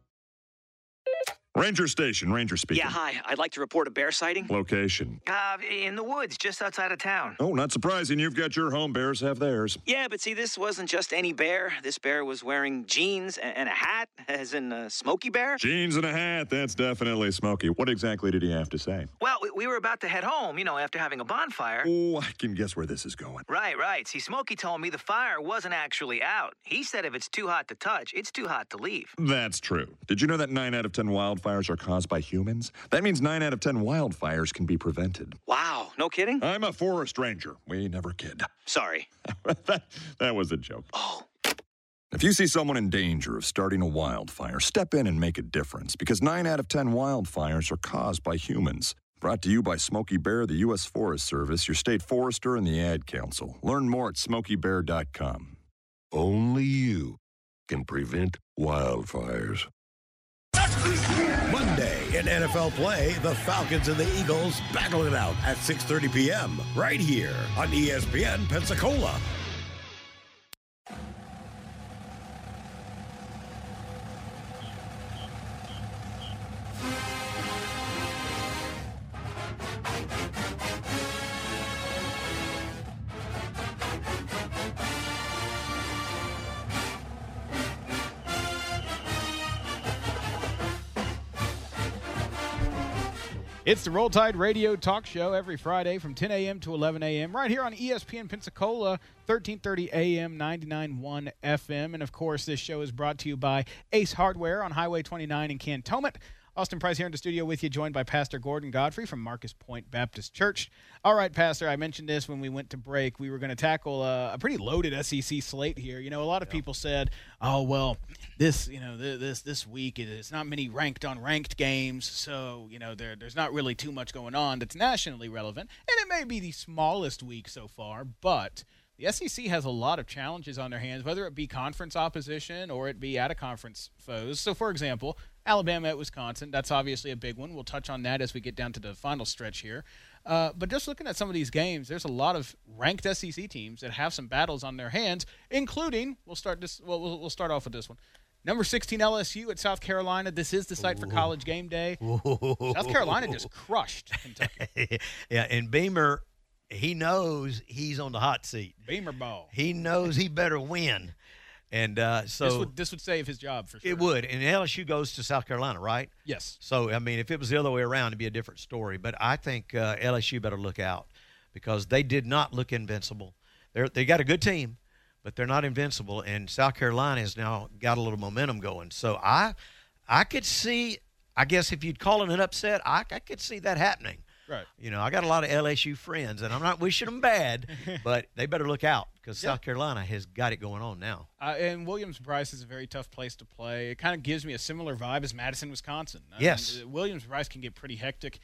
Ranger Station, Ranger speaking. Yeah, hi. I'd like to report a bear sighting. Location? In the woods, just outside of town. Oh, not surprising. You've got your home. Bears have theirs. Yeah, but see, this wasn't just any bear. This bear was wearing jeans and a hat, as in Smokey Bear. Jeans and a hat. That's definitely Smokey. What exactly did he have to say? Well, we were about to head home, after having a bonfire. Oh, I can guess where this is going. Right. See, Smokey told me the fire wasn't actually out. He said if it's too hot to touch, it's too hot to leave. That's true. Did you know that 9 out of 10 wildfires are caused by humans? That means 9 out of 10 wildfires can be prevented. Wow, no kidding? I'm a forest ranger. We never kid. Sorry. that was a joke. Oh. If you see someone in danger of starting a wildfire, step in and make a difference, because 9 out of 10 wildfires are caused by humans. Brought to you by Smokey Bear, the U.S. Forest Service, your state forester, and the Ad Council. Learn more at smokeybear.com. Only you can prevent wildfires. Monday in NFL play, the Falcons and the Eagles battle it out at 6:30 p.m. right here on ESPN Pensacola. It's the Roll Tide Radio Talk Show every Friday from 10 a.m. to 11 a.m. right here on ESPN Pensacola, 1330 a.m., 99.1 FM. And, of course, this show is brought to you by Ace Hardware on Highway 29 in Cantonment. Austin Price here in the studio with you, joined by Pastor Gordon Godfrey from Marcus Point Baptist Church. All right, Pastor, I mentioned this when we went to break. We were going to tackle a pretty loaded SEC slate here. A lot of people said, oh, well, this week it's not many ranked on ranked games, so, there's not really too much going on that's nationally relevant. And it may be the smallest week so far, but the SEC has a lot of challenges on their hands, whether it be conference opposition or it be out-of-conference foes. So, for example, Alabama at Wisconsin, that's obviously a big one. We'll touch on that as we get down to the final stretch here. But just looking at some of these games, there's a lot of ranked SEC teams that have some battles on their hands, including, we'll start off with this one. Number 16 LSU at South Carolina. This is the site for College Game Day. South Carolina just crushed Kentucky. Yeah, and Beamer, he knows he's on the hot seat. Beamer ball. He knows he better win. And so this would save his job for sure. It would. And LSU goes to South Carolina, right? Yes. So, if it was the other way around, it'd be a different story. But I think LSU better look out because they did not look invincible. They got a good team, but they're not invincible. And South Carolina has now got a little momentum going. So I could see, I guess if you'd call it an upset, I could see that happening. Right. I got a lot of LSU friends, and I'm not wishing them bad, but they better look out because South Carolina has got it going on now. And Williams-Brice is a very tough place to play. It kind of gives me a similar vibe as Madison, Wisconsin. Yes. Williams-Brice can get pretty hectic.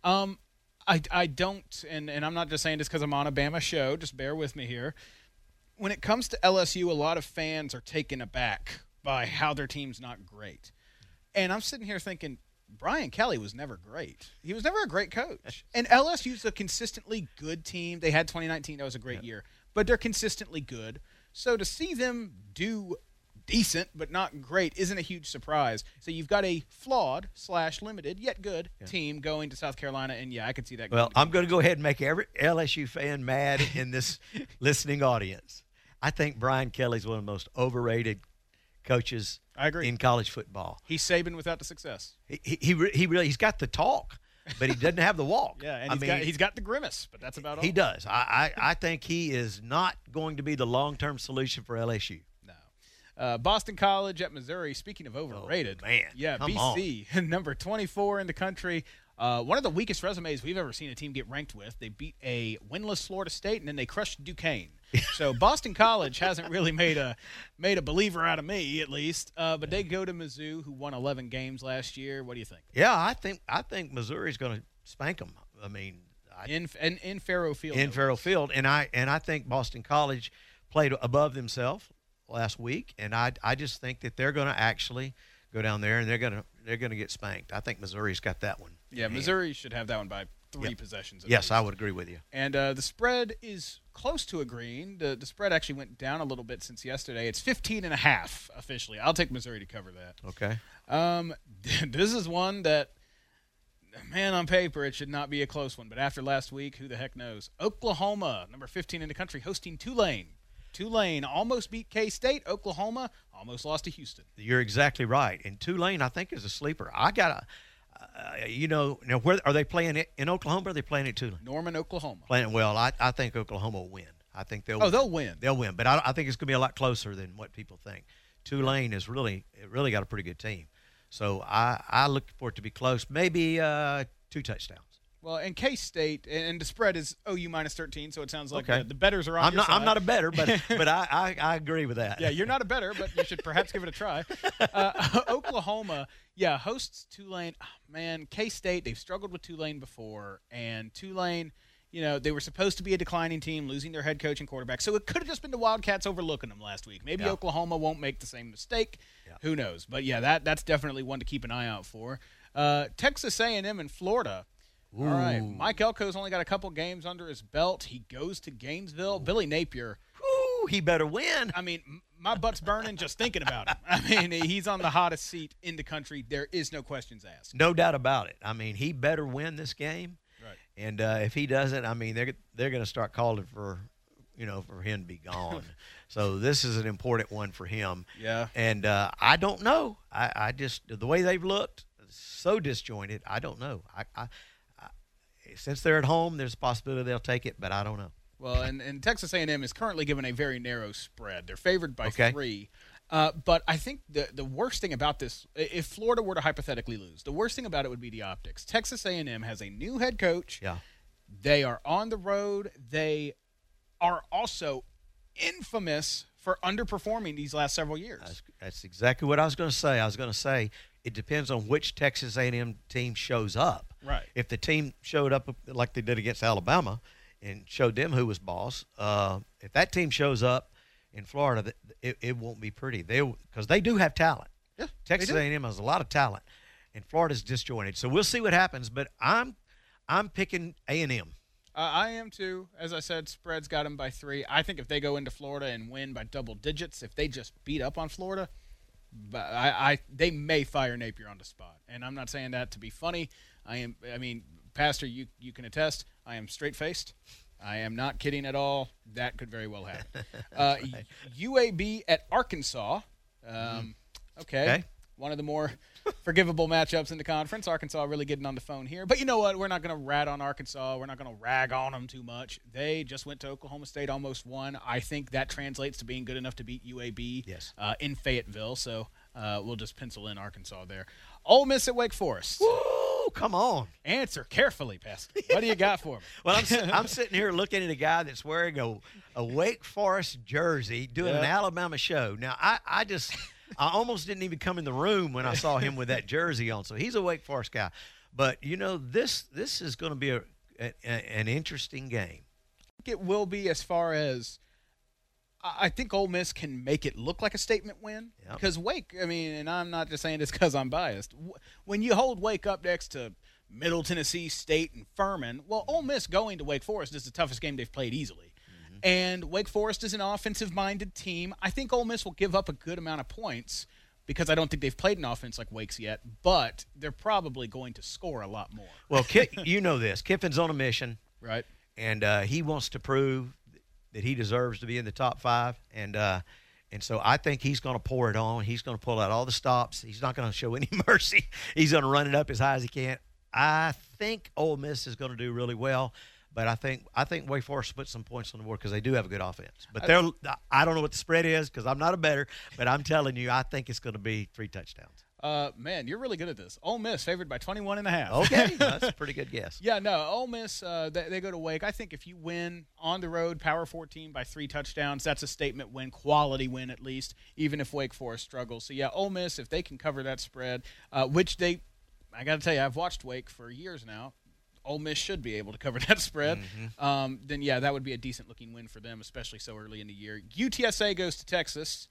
I don't, and I'm not just saying this because I'm on a Bama show. Just bear with me here. When it comes to LSU, a lot of fans are taken aback by how their team's not great. And I'm sitting here thinking, Brian Kelly was never great. He was never a great coach. And LSU's a consistently good team. They had 2019. That was a great year. But they're consistently good. So to see them do decent but not great isn't a huge surprise. So you've got a flawed / limited yet good team going to South Carolina. And, I could see that. Well, I'm going to go ahead and make every LSU fan mad in this listening audience. I think Brian Kelly's one of the most overrated coaches I agree. In college football. He's Saban without the success. He's got the talk, but he doesn't have the walk. Yeah, and he's got the grimace, but that's about all. He does. I think he is not going to be the long-term solution for LSU. No. Boston College at Missouri, speaking of overrated. Oh, man. Yeah, Come BC, on. Number 24 in the country. One of the weakest resumes we've ever seen a team get ranked with. They beat a winless Florida State, and then they crushed Duquesne. So Boston College hasn't really made a believer out of me, at least. But they go to Mizzou, who won 11 games last year. What do you think? Yeah, I think Missouri's going to spank them. In Fairhope Field. In Fairhope Field, and I think Boston College played above themselves last week, and I just think that they're going to actually go down there and they're going to get spanked. I think Missouri's got that one. Yeah, Missouri should have that one by 3 possessions. Yes, least. I would agree with you. And the spread is close to agreeing. The spread actually went down a little bit since yesterday. It's 15.5 officially. I'll take Missouri to cover that. Okay. This is one that, man, on paper it should not be a close one. But after last week, who the heck knows? Oklahoma, number 15 in the country, hosting Tulane. Tulane almost beat K-State. Oklahoma almost lost to Houston. You're exactly right. And Tulane, I think, is a sleeper. Now where are they playing it in Oklahoma? Or are they playing it Tulane? Norman, Oklahoma. Well, I think Oklahoma will win. I think they'll win. They'll win, but I think it's going to be a lot closer than what people think. Tulane is really got a pretty good team, so I look for it to be close. Maybe 2 touchdowns. Well, and K-State, and the spread is OU minus 13, so it sounds like okay. the bettors are on your side. I'm not a bettor, but I agree with that. Yeah, you're not a bettor, but you should perhaps give it a try. Oklahoma, hosts Tulane. Oh, man, K-State, they've struggled with Tulane before, and Tulane, they were supposed to be a declining team, losing their head coach and quarterback, so it could have just been the Wildcats overlooking them last week. Maybe Oklahoma won't make the same mistake. Yeah. Who knows? But, that's definitely one to keep an eye out for. Texas A&M and Florida. Ooh. All right, Mike Elko's only got a couple games under his belt. He goes to Gainesville. Ooh. Billy Napier. Ooh, he better win. I mean, my butt's burning just thinking about him. I mean, he's on the hottest seat in the country. There is no questions asked. No doubt about it. I mean, he better win this game. Right. And if he doesn't, I mean, they're going to start calling for him to be gone. So this is an important one for him. Yeah. And I don't know. I just the way they've looked, so disjointed. I don't know. Since they're at home, there's a possibility they'll take it, but I don't know. Well, and Texas A&M is currently given a very narrow spread. They're favored by 3. But I think the worst thing about this, if Florida were to hypothetically lose, the worst thing about it would be the optics. Texas A&M has a new head coach. Yeah. They are on the road. They are also infamous for underperforming these last several years. That's exactly what I was going to say. I was going to say it depends on which Texas A&M team shows up. Right. If the team showed up like they did against Alabama and showed them who was boss, if that team shows up in Florida, it won't be pretty. Because they do have talent. Yeah, Texas A&M has a lot of talent, and Florida's disjointed. So we'll see what happens. But I'm picking A&M. I am too. As I said, spread's got them by 3. I think if they go into Florida and win by double digits, if they just beat up on Florida, they may fire Napier on the spot. And I'm not saying that to be funny. I mean, Pastor, you can attest, I am straight-faced. I am not kidding at all. That could very well happen. UAB at Arkansas. Okay. One of the more forgivable matchups in the conference. Arkansas really getting on the phone here. But you know what? We're not going to rat on Arkansas. We're not going to rag on them too much. They just went to Oklahoma State, almost won. I think that translates to being good enough to beat UAB in Fayetteville. So we'll just pencil in Arkansas there. Ole Miss at Wake Forest. Woo, come on. Answer carefully, Pastor. What do you got for me? Well, I'm sitting here looking at a guy that's wearing a Wake Forest jersey doing an Alabama show. Now, I almost didn't even come in the room when I saw him with that jersey on. So he's a Wake Forest guy. But, this is going to be an interesting game. It will be as far as I think Ole Miss can make it look like a statement win. Yep. Because Wake, I mean, and I'm not just saying this because I'm biased. When you hold Wake up next to Middle Tennessee State and Furman, well, Ole Miss going to Wake Forest is the toughest game they've played easily. And Wake Forest is an offensive-minded team. I think Ole Miss will give up a good amount of points because I don't think they've played an offense like Wake's yet, but they're probably going to score a lot more. Well, you know this. Kiffin's on a mission. Right. And he wants to prove that he deserves to be in the top 5. And so I think he's going to pour it on. He's going to pull out all the stops. He's not going to show any mercy. He's going to run it up as high as he can. I think Ole Miss is going to do really well. But I think Wake Forest put some points on the board because they do have a good offense. But I don't know what the spread is because I'm not a bettor. But I'm telling you, I think it's going to be 3 touchdowns. Man, you're really good at this. Ole Miss favored by 21.5. Okay, that's a pretty good guess. Yeah, no, Ole Miss, they go to Wake. I think if you win on the road, Power 14 by 3 touchdowns, that's a statement win, quality win at least, even if Wake Forest struggles. So, yeah, Ole Miss, if they can cover that spread, which I got to tell you, I've watched Wake for years now. Ole Miss should be able to cover that spread. Mm-hmm. Then, yeah, that would be a decent-looking win for them, especially so early in the year. UTSA goes to Texas.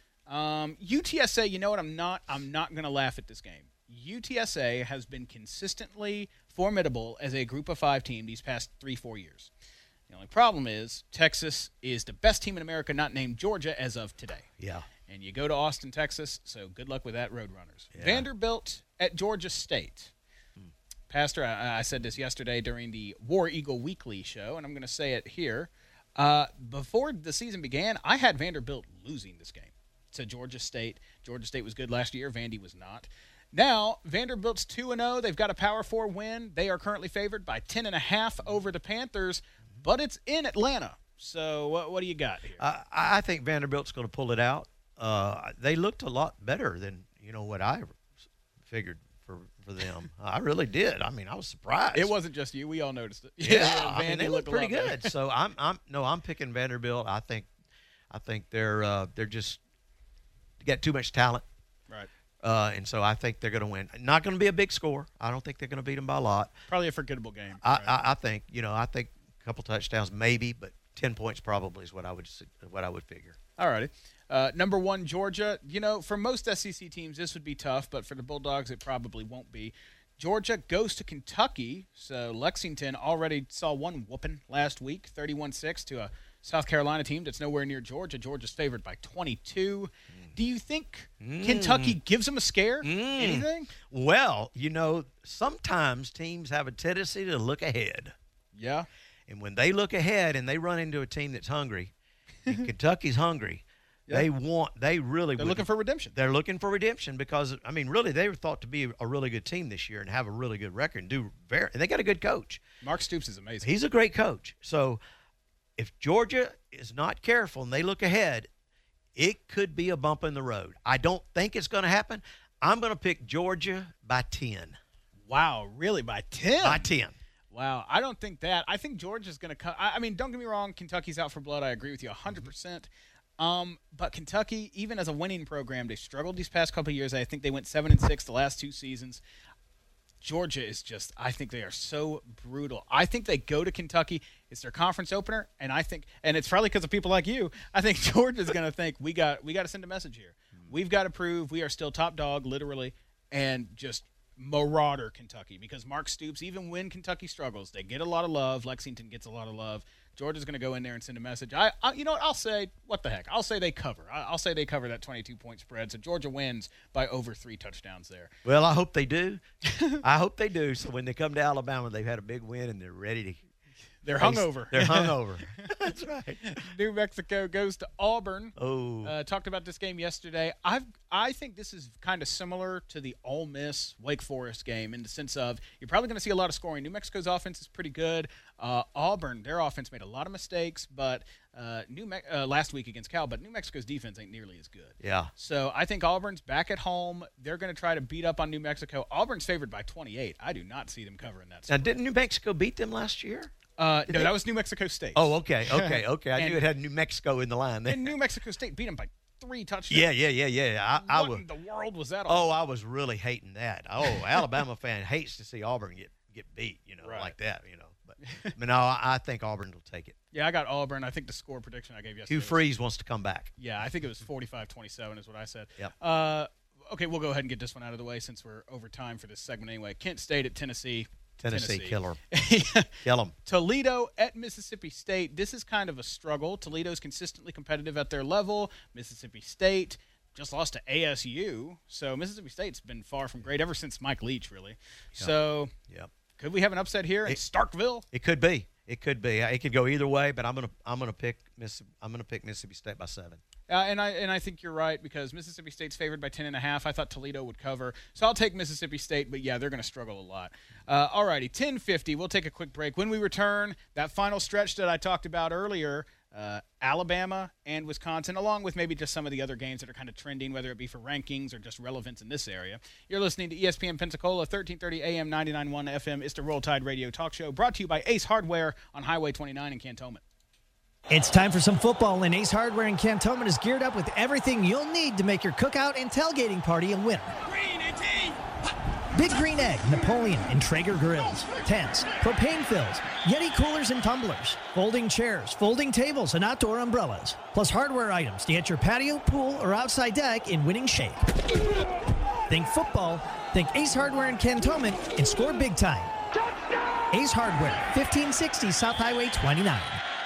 UTSA, you know what? I'm not going to laugh at this game. UTSA has been consistently formidable as a group of 5 team these past 3-4 years. The only problem is Texas is the best team in America not named Georgia as of today. Yeah. And you go to Austin, Texas, so good luck with that, Roadrunners. Yeah. Vanderbilt at Georgia State. Pastor, I said this yesterday during the War Eagle Weekly show, and I'm going to say it here. Before the season began, I had Vanderbilt losing this game to Georgia State. Georgia State was good last year. Vandy was not. Now, Vanderbilt's 2-0. They've got a Power 4 win. They are currently favored by 10.5 over the Panthers, but it's in Atlanta. So what do you got here? I think Vanderbilt's going to pull it out. They looked a lot better than what I figured for them. I really did. I mean, I was surprised. It wasn't just you. We all noticed it. Yeah, I mean, they look pretty good. So I'm picking Vanderbilt. I think they're just got too much talent. Right. And so I think they're going to win. Not going to be a big score. I don't think they're going to beat them by a lot. Probably a forgettable game. I think a couple touchdowns maybe, but 10 points probably is what I would figure. All righty. Number 1, Georgia. For most SEC teams, this would be tough, but for the Bulldogs, it probably won't be. Georgia goes to Kentucky, so Lexington already saw one whooping last week, 31-6 to a South Carolina team that's nowhere near Georgia. Georgia's favored by 22. Do you think Kentucky gives them a scare? Anything? Well, sometimes teams have a tendency to look ahead. Yeah. And when they look ahead and they run into a team that's hungry, and Kentucky's hungry, they're looking for redemption. They're looking for redemption because, really, they were thought to be a really good team this year and have a really good record and and they got a good coach. Mark Stoops is amazing. He's a great coach. So if Georgia is not careful and they look ahead, it could be a bump in the road. I don't think it's going to happen. I'm going to pick Georgia by 10. Wow, really? By 10? By 10. Wow, I don't think that. I think Georgia's going to come. I mean, don't get me wrong. Kentucky's out for blood. I agree with you 100%. But Kentucky, even as a winning program, they struggled these past couple of years. I think they went 7-6 the last 2 seasons. Georgia is just, I think they are so brutal. I think they go to Kentucky. It's their conference opener, and it's probably because of people like you, I think Georgia's going to think we got to send a message here. We've got to prove we are still top dog, literally, and just marauder Kentucky, because Mark Stoops, even when Kentucky struggles, they get a lot of love. Lexington gets a lot of love. Georgia's going to go in there and send a message. You know what? I'll say, what the heck? I'll say they cover. I'll say they cover that 22-point spread. So Georgia wins by over 3 touchdowns there. Well, I hope they do. I hope they do. So when they come to Alabama, they've had a big win and they're ready to. They're hungover. They're hungover. That's right. New Mexico goes to Auburn. Oh. Talked about this game yesterday. I think this is kind of similar to the Ole Miss Wake Forest game in the sense of you're probably going to see a lot of scoring. New Mexico's offense is pretty good. Auburn, their offense made a lot of mistakes, but last week against Cal, but New Mexico's defense ain't nearly as good. Yeah. So I think Auburn's back at home. They're going to try to beat up on New Mexico. Auburn's favored by 28. I do not see them covering that. Now, didn't New Mexico beat them last year? No, that was New Mexico State. Oh, okay. I knew it had New Mexico in the line there. And New Mexico State beat them by 3 touchdowns. Yeah. What in the world was that all? Oh, I was really hating that. Oh, Alabama fan hates to see Auburn get beat, right. like that, But no, I think Auburn will take it. Yeah, I got Auburn. I think the score prediction I gave yesterday. Hugh Freeze wants to come back. Yeah, I think it was 45-27 is what I said. Yep. Okay, we'll go ahead and get this one out of the way since we're over time for this segment anyway. Kent State at Tennessee. Tennessee. Killer. Kill them. Toledo at Mississippi State. This is kind of a struggle. Toledo's consistently competitive at their level. Mississippi State just lost to ASU. So Mississippi State's been far from great ever since Mike Leach, really. Yep. So could we have an upset here in Starkville? It could be. It could go either way, but I'm gonna pick Mississippi State by 7. And I think you're right because Mississippi State's favored by 10.5. I thought Toledo would cover, so I'll take Mississippi State. But yeah, they're going to struggle a lot. All righty, 10:50. We'll take a quick break. When we return, that final stretch that I talked about earlier, Alabama and Wisconsin, along with maybe just some of the other games that are kind of trending, whether it be for rankings or just relevance in this area. You're listening to ESPN Pensacola, 1330 AM, 99.1 FM. It's the Roll Tide Radio Talk Show, brought to you by Ace Hardware on Highway 29 in Cantonment. It's time for some football, and Ace Hardware in Cantonment is geared up with everything you'll need to make your cookout and tailgating party a winner. Green and tea. Big Green Egg, Napoleon, and Traeger grills, tents, propane fills, Yeti coolers and tumblers, folding chairs, folding tables, and outdoor umbrellas, plus hardware items to get your patio, pool, or outside deck in winning shape. Think football, think Ace Hardware in Cantonment, and score big time. Ace Hardware, 1560 South Highway 29.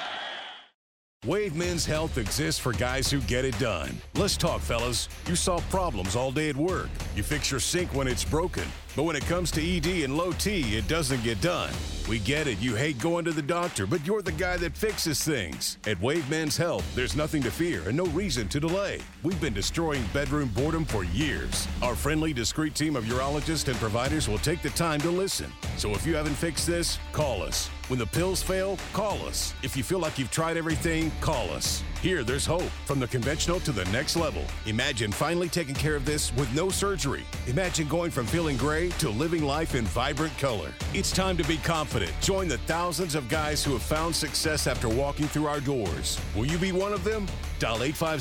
Wave Men's Health exists for guys who get it done. Let's talk, fellas. You solve problems all day at work. You fix your sink when it's broken. But when it comes to ED and low T, it doesn't get done. We get it. You hate going to the doctor, but you're the guy that fixes things. At Wave Men's Health, there's nothing to fear and no reason to delay. We've been destroying bedroom boredom for years. Our friendly, discreet team of urologists and providers will take the time to listen. So if you haven't fixed this, call us. When the pills fail, call us. If you feel like you've tried everything, call us. Here, there's hope. From the conventional to the next level. Imagine finally taking care of this with no surgery. Imagine going from feeling gray to living life in vibrant color. It's time to be confident. Join the thousands of guys who have found success after walking through our doors. Will you be one of them? Dial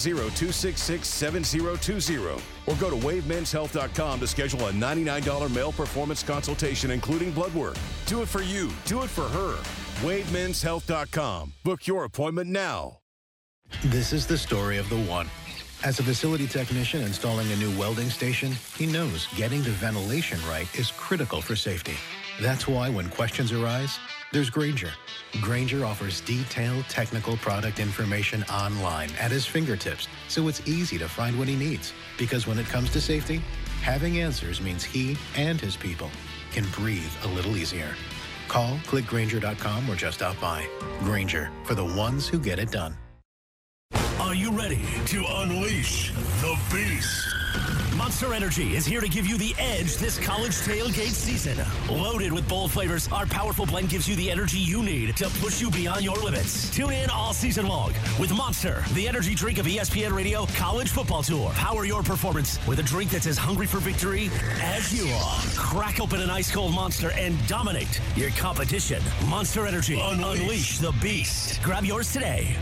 850-266-7020 or go to wavemenshealth.com to schedule a $99 male performance consultation, including blood work. Do it for you. Do it for her. wavemenshealth.com. Book your appointment now. This is the story of the one. As a facility technician installing a new welding station, he knows getting the ventilation right is critical for safety. That's why when questions arise, there's Grainger. Grainger offers detailed technical product information online at his fingertips, so it's easy to find what he needs. Because when it comes to safety, having answers means he and his people can breathe a little easier. Call, click Grainger.com, or just stop by. Grainger, for the ones who get it done. Are you ready to unleash the beast? Monster Energy is here to give you the edge this college tailgate season. Loaded with bold flavors, our powerful blend gives you the energy you need to push you beyond your limits. Tune in all season long with Monster, the energy drink of ESPN Radio College Football Tour. Power your performance with a drink that's as hungry for victory as you are. Crack open an ice-cold Monster and dominate your competition. Monster Energy. Unleash the beast. Grab yours today.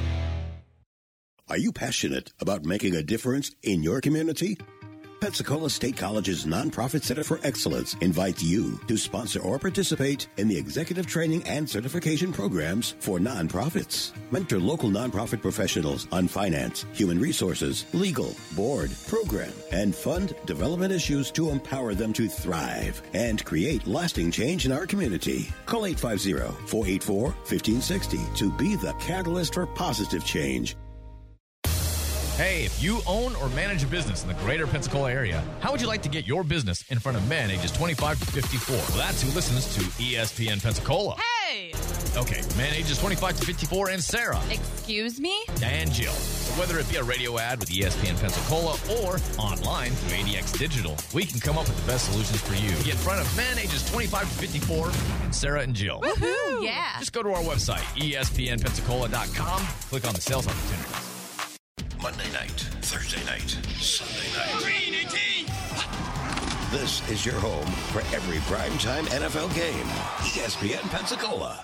Are you passionate about making a difference in your community? Pensacola State College's Nonprofit Center for Excellence invites you to sponsor or participate in the executive training and certification programs for nonprofits. Mentor local nonprofit professionals on finance, human resources, legal, board, program, and fund development issues to empower them to thrive and create lasting change in our community. Call 850-484-1560 to be the catalyst for positive change. Hey, if you own or manage a business in the greater Pensacola area, how would you like to get your business in front of men ages 25 to 54? Well, that's who listens to ESPN Pensacola. Hey! Okay, men ages 25 to 54 and Sarah. Excuse me? And Jill. So whether it be a radio ad with ESPN Pensacola or online through ADX Digital, we can come up with the best solutions for you. Get in front of men ages 25 to 54 and Sarah and Jill. Woohoo! Yeah! Just go to our website, espnpensacola.com, click on the sales opportunities. Monday night, Thursday night, Sunday night. This is your home for every primetime NFL game. ESPN Pensacola.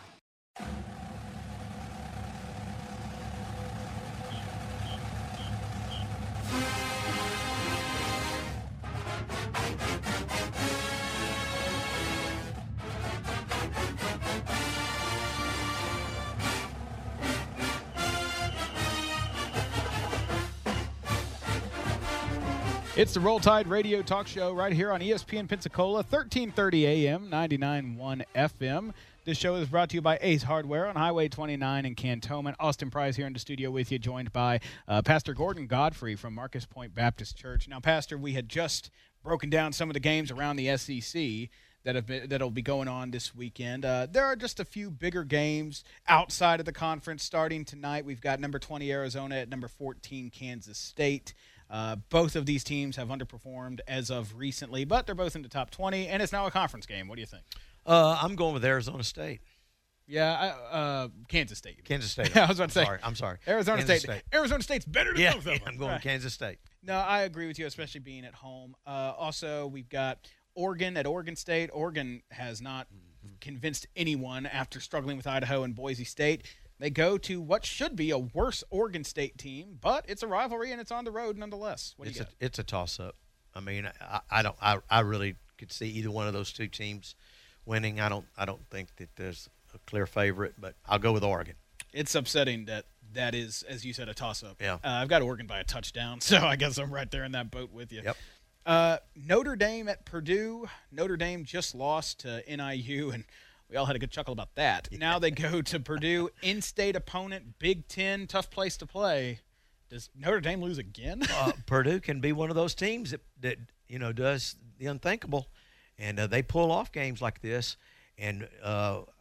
It's the Roll Tide Radio Talk Show right here on ESPN Pensacola, 1330 AM, 99.1 FM. This show is brought to you by Ace Hardware on Highway 29 in Cantonment. Austin Price here in the studio with you, joined by Pastor Gordon Godfrey from Marcus Point Baptist Church. Now, Pastor, we had just broken down some of the games around the SEC that'll be going on this weekend. There are just a few bigger games outside of the conference starting tonight. We've got number 20 Arizona at number 14 Kansas State. Both of these teams have underperformed as of recently, but they're both in the top 20, and it's now a conference game. What do you think? I'm going with Arizona State. Yeah, Kansas State. Kansas State. I was about to say. I'm sorry. Arizona State. Arizona State's better than both of them. I'm going Kansas State. No, I agree with you, especially being at home. Also, we've got Oregon at Oregon State. Oregon has not convinced anyone after struggling with Idaho and Boise State. They go to what should be a worse Oregon State team, but it's a rivalry and it's on the road nonetheless. What do you got? It's a toss-up. I mean, I really could see either one of those two teams winning. I don't think that there's a clear favorite, but I'll go with Oregon. It's upsetting that is, as you said, a toss-up. Yeah. I've got Oregon by a touchdown, so I guess I'm right there in that boat with you. Yep. Notre Dame at Purdue. Notre Dame just lost to NIU, and we all had a good chuckle about that. Yeah. Now they go to Purdue, in-state opponent, Big Ten, tough place to play. Does Notre Dame lose again? Purdue can be one of those teams that does the unthinkable, and they pull off games like this. And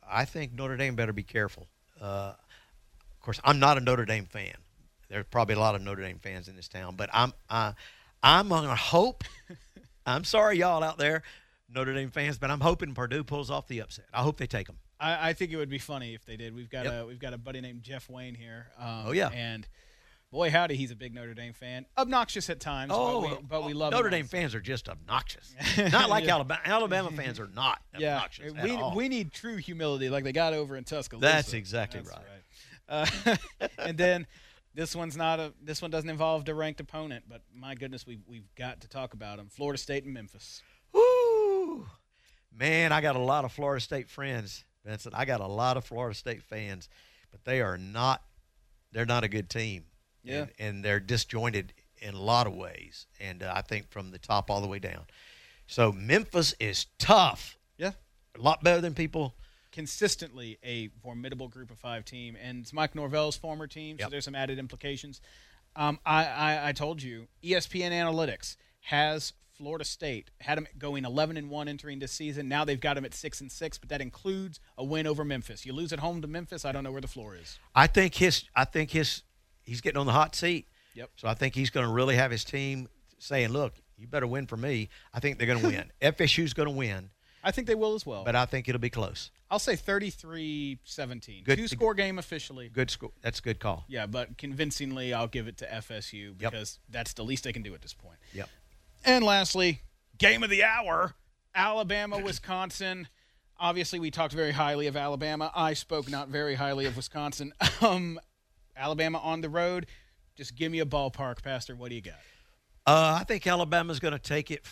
I think Notre Dame better be careful. Of course, I'm not a Notre Dame fan. There's probably a lot of Notre Dame fans in this town, but I'm going to hope. I'm sorry, y'all out there, Notre Dame fans, but I'm hoping Purdue pulls off the upset. I hope they take them. I think it would be funny if they did. We've got a buddy named Jeff Wayne here. And boy, howdy, he's a big Notre Dame fan. Obnoxious at times, but we love Notre Dame fans are just obnoxious. Not like Alabama. Alabama fans are not obnoxious at all. We need true humility like they got over in Tuscaloosa. That's exactly right. And then this one doesn't involve a ranked opponent, but my goodness, we've got to talk about them. Florida State and Memphis. Woo! Man, I got a lot of Florida State friends, Vincent. I got a lot of Florida State fans, but they're not a good team. Yeah. And they're disjointed in a lot of ways, and I think from the top all the way down. So Memphis is tough. Yeah. A lot better than people. Consistently a formidable group of 5 team, and it's Mike Norvell's former team, so there's some added implications. I told you, ESPN Analytics has Florida State, had them going 11-1 entering this season. Now they've got them at 6-6, but that includes a win over Memphis. You lose at home to Memphis, I don't know where the floor is. I think he's getting on the hot seat. Yep. So I think he's going to really have his team saying, look, you better win for me. I think they're going to win. FSU's going to win. I think they will as well. But I think it'll be close. I'll say 33-17. 2-score game officially. Good score. That's a good call. Yeah, but convincingly I'll give it to FSU because that's the least they can do at this point. Yep. And lastly, game of the hour, Alabama, Wisconsin. Obviously, we talked very highly of Alabama. I spoke not very highly of Wisconsin. Alabama on the road. Just give me a ballpark, Pastor. What do you got? I think Alabama's going to take it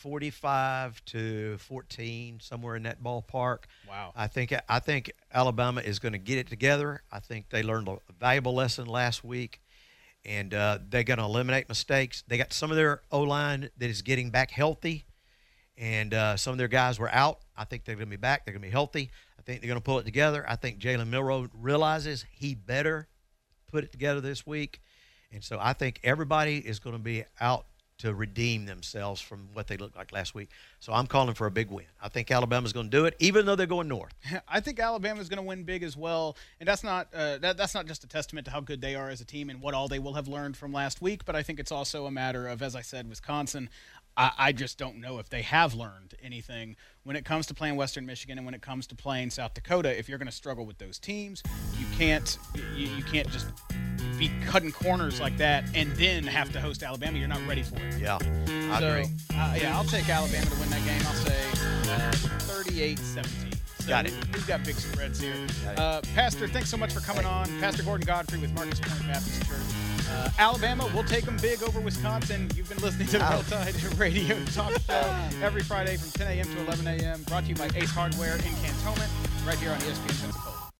45-14, somewhere in that ballpark. Wow. I think Alabama is going to get it together. I think they learned a valuable lesson last week, and they're going to eliminate mistakes. They got some of their O-line that is getting back healthy, and some of their guys were out. I think they're going to be back. They're going to be healthy. I think they're going to pull it together. I think Jalen Milroe realizes he better put it together this week, and so I think everybody is going to be out to redeem themselves from what they looked like last week. So I'm calling for a big win. I think Alabama's going to do it, even though they're going north. I think Alabama's going to win big as well, and that's not just a testament to how good they are as a team and what all they will have learned from last week, but I think it's also a matter of, as I said, Wisconsin, I just don't know if they have learned anything when it comes to playing Western Michigan and when it comes to playing South Dakota. If you're going to struggle with those teams, you can't just be cutting corners like that and then have to host Alabama. You're not ready for it. Yeah, I agree. I'll take Alabama to win that game. I'll say 38-17. So got it. We've got big spreads here. Pastor, thanks so much for coming on. Pastor Gordon Godfrey with Marcus Point Baptist Church. Alabama, we'll take them big over Wisconsin. You've been listening to the Roll Tide Radio Talk Show every Friday from 10 a.m. to 11 a.m. Brought to you by Ace Hardware in Cantonment, right here on ESPN Pensacola.